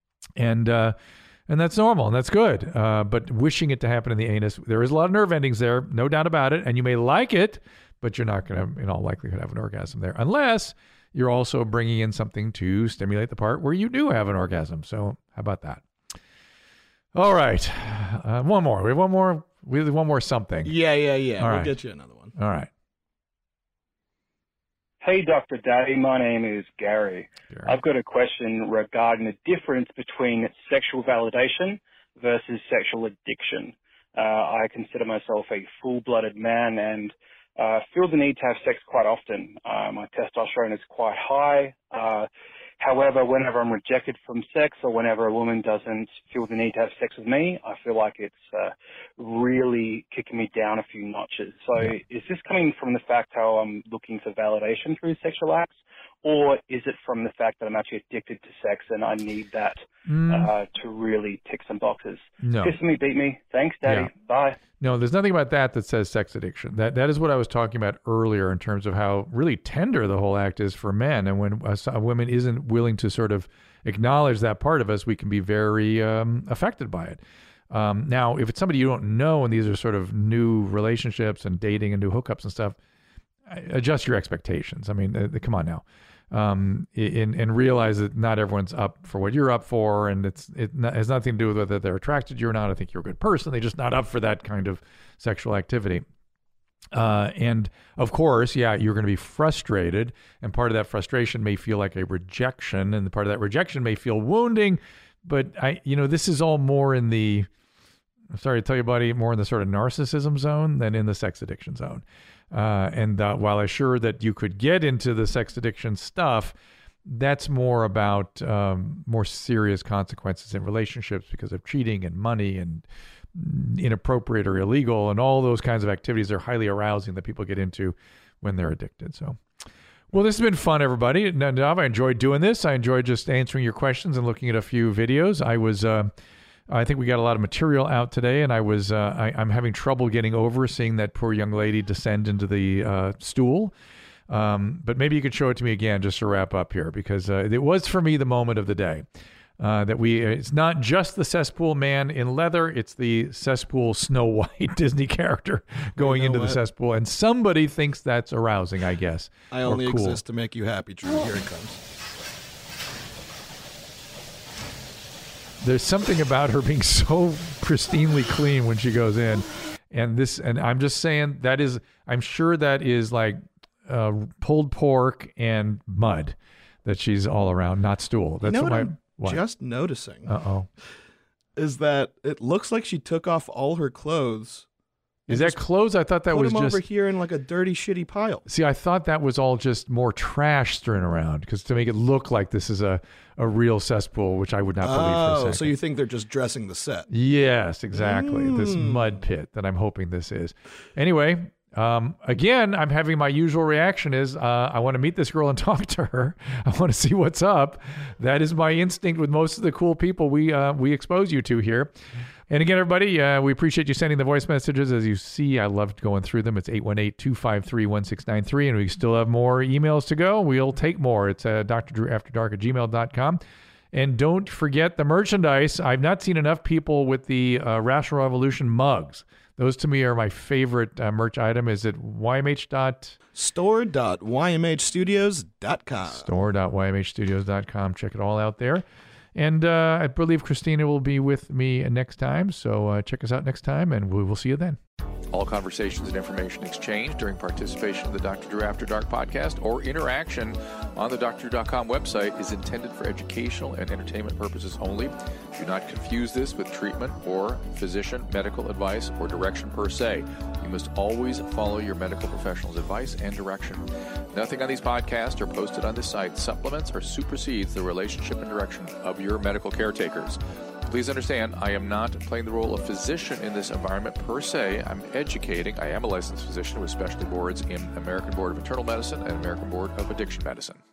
And that's normal, and that's good. But wishing it to happen in the anus, there is a lot of nerve endings there, no doubt about it, and you may like it, but you're not going to, in all likelihood, have an orgasm there, unless you're also bringing in something to stimulate the part where you do have an orgasm. So how about that? All right. One more. We have one more something. Yeah. All We'll right. get you another one. All right. Hey, Dr. Daddy, my name is Gary. I've got a question regarding the difference between sexual validation versus sexual addiction. I consider myself a full-blooded man and feel the need to have sex quite often. My testosterone is quite high. However, whenever I'm rejected from sex, or whenever a woman doesn't feel the need to have sex with me, I feel like it's really kicking me down a few notches. So is this coming from the fact how I'm looking for validation through sexual acts, or is it from the fact that I'm actually addicted to sex and I need that to really tick some boxes? No. Kiss me, beat me. Thanks, Daddy. Yeah. Bye. No, there's nothing about that says sex addiction. That is what I was talking about earlier in terms of how really tender the whole act is for men. And when a woman isn't willing to sort of acknowledge that part of us, we can be very affected by it. Now, if it's somebody you don't know and these are sort of new relationships and dating and new hookups and stuff, adjust your expectations. I mean, come on now. And realize that not everyone's up for what you're up for, and it has nothing to do with whether they're attracted to you or not. I think you're a good person. They're just not up for that kind of sexual activity. And of course, you're going to be frustrated, and part of that frustration may feel like a rejection, and part of that rejection may feel wounding. But this is all more in the, I'm sorry to tell you, buddy, more in the sort of narcissism zone than in the sex addiction zone. And while I'm sure that you could get into the sex addiction stuff, that's more about more serious consequences in relationships because of cheating and money and inappropriate or illegal, and all those kinds of activities are highly arousing that people get into when they're addicted. So, well, this has been fun, everybody. Nadav, I enjoyed doing this. I enjoyed just answering your questions and looking at a few videos. I think we got a lot of material out today, and I'm having trouble getting over seeing that poor young lady descend into the stool. But maybe you could show it to me again just to wrap up here, because it was for me the moment of the day. It's not just the cesspool man in leather, it's the cesspool Snow White Disney character going into the cesspool, and somebody thinks that's arousing, I guess. I only exist to make you happy, Drew. Here it comes. There's something about her being so pristinely clean when she goes in, and I'm just saying I'm sure that is like pulled pork and mud that she's all around, not stool. That's what just noticing. Uh-oh. Is that it looks like she took off all her clothes. Is that clothes? I thought that was just... Put them over here in like a dirty, shitty pile. See, I thought that was all just more trash strewn around, because to make it look like this is a real cesspool, which I would not believe for a second. So you think they're just dressing the set? Yes, exactly. This mud pit that I'm hoping this is. Anyway... again, I'm having my usual reaction is I want to meet this girl and talk to her. I want to see what's up. That is my instinct with most of the cool people we expose you to here. And again, everybody, we appreciate you sending the voice messages. As you see, I loved going through them. It's 818-253-1693, and we still have more emails to go. We'll take more. It's drdrewafterdark@gmail.com. And don't forget the merchandise. I've not seen enough people with the Rational Revolution mugs. Those to me are my favorite merch item. Is it store.ymhstudios.com. Store.ymhstudios.com. Check it all out there. And I believe Christina will be with me next time. So check us out next time, and we will see you then. All conversations and information exchanged during participation in the Dr. Drew After Dark podcast or interaction on the drdrew.com website is intended for educational and entertainment purposes only. Do not confuse this with treatment or physician medical advice or direction per se. You must always follow your medical professional's advice and direction. Nothing on these podcasts or posted on this site supplements or supersedes the relationship and direction of your medical caretakers. Please understand, I am not playing the role of physician in this environment per se. I'm educating. I am a licensed physician with specialty boards in American Board of Internal Medicine and American Board of Addiction Medicine.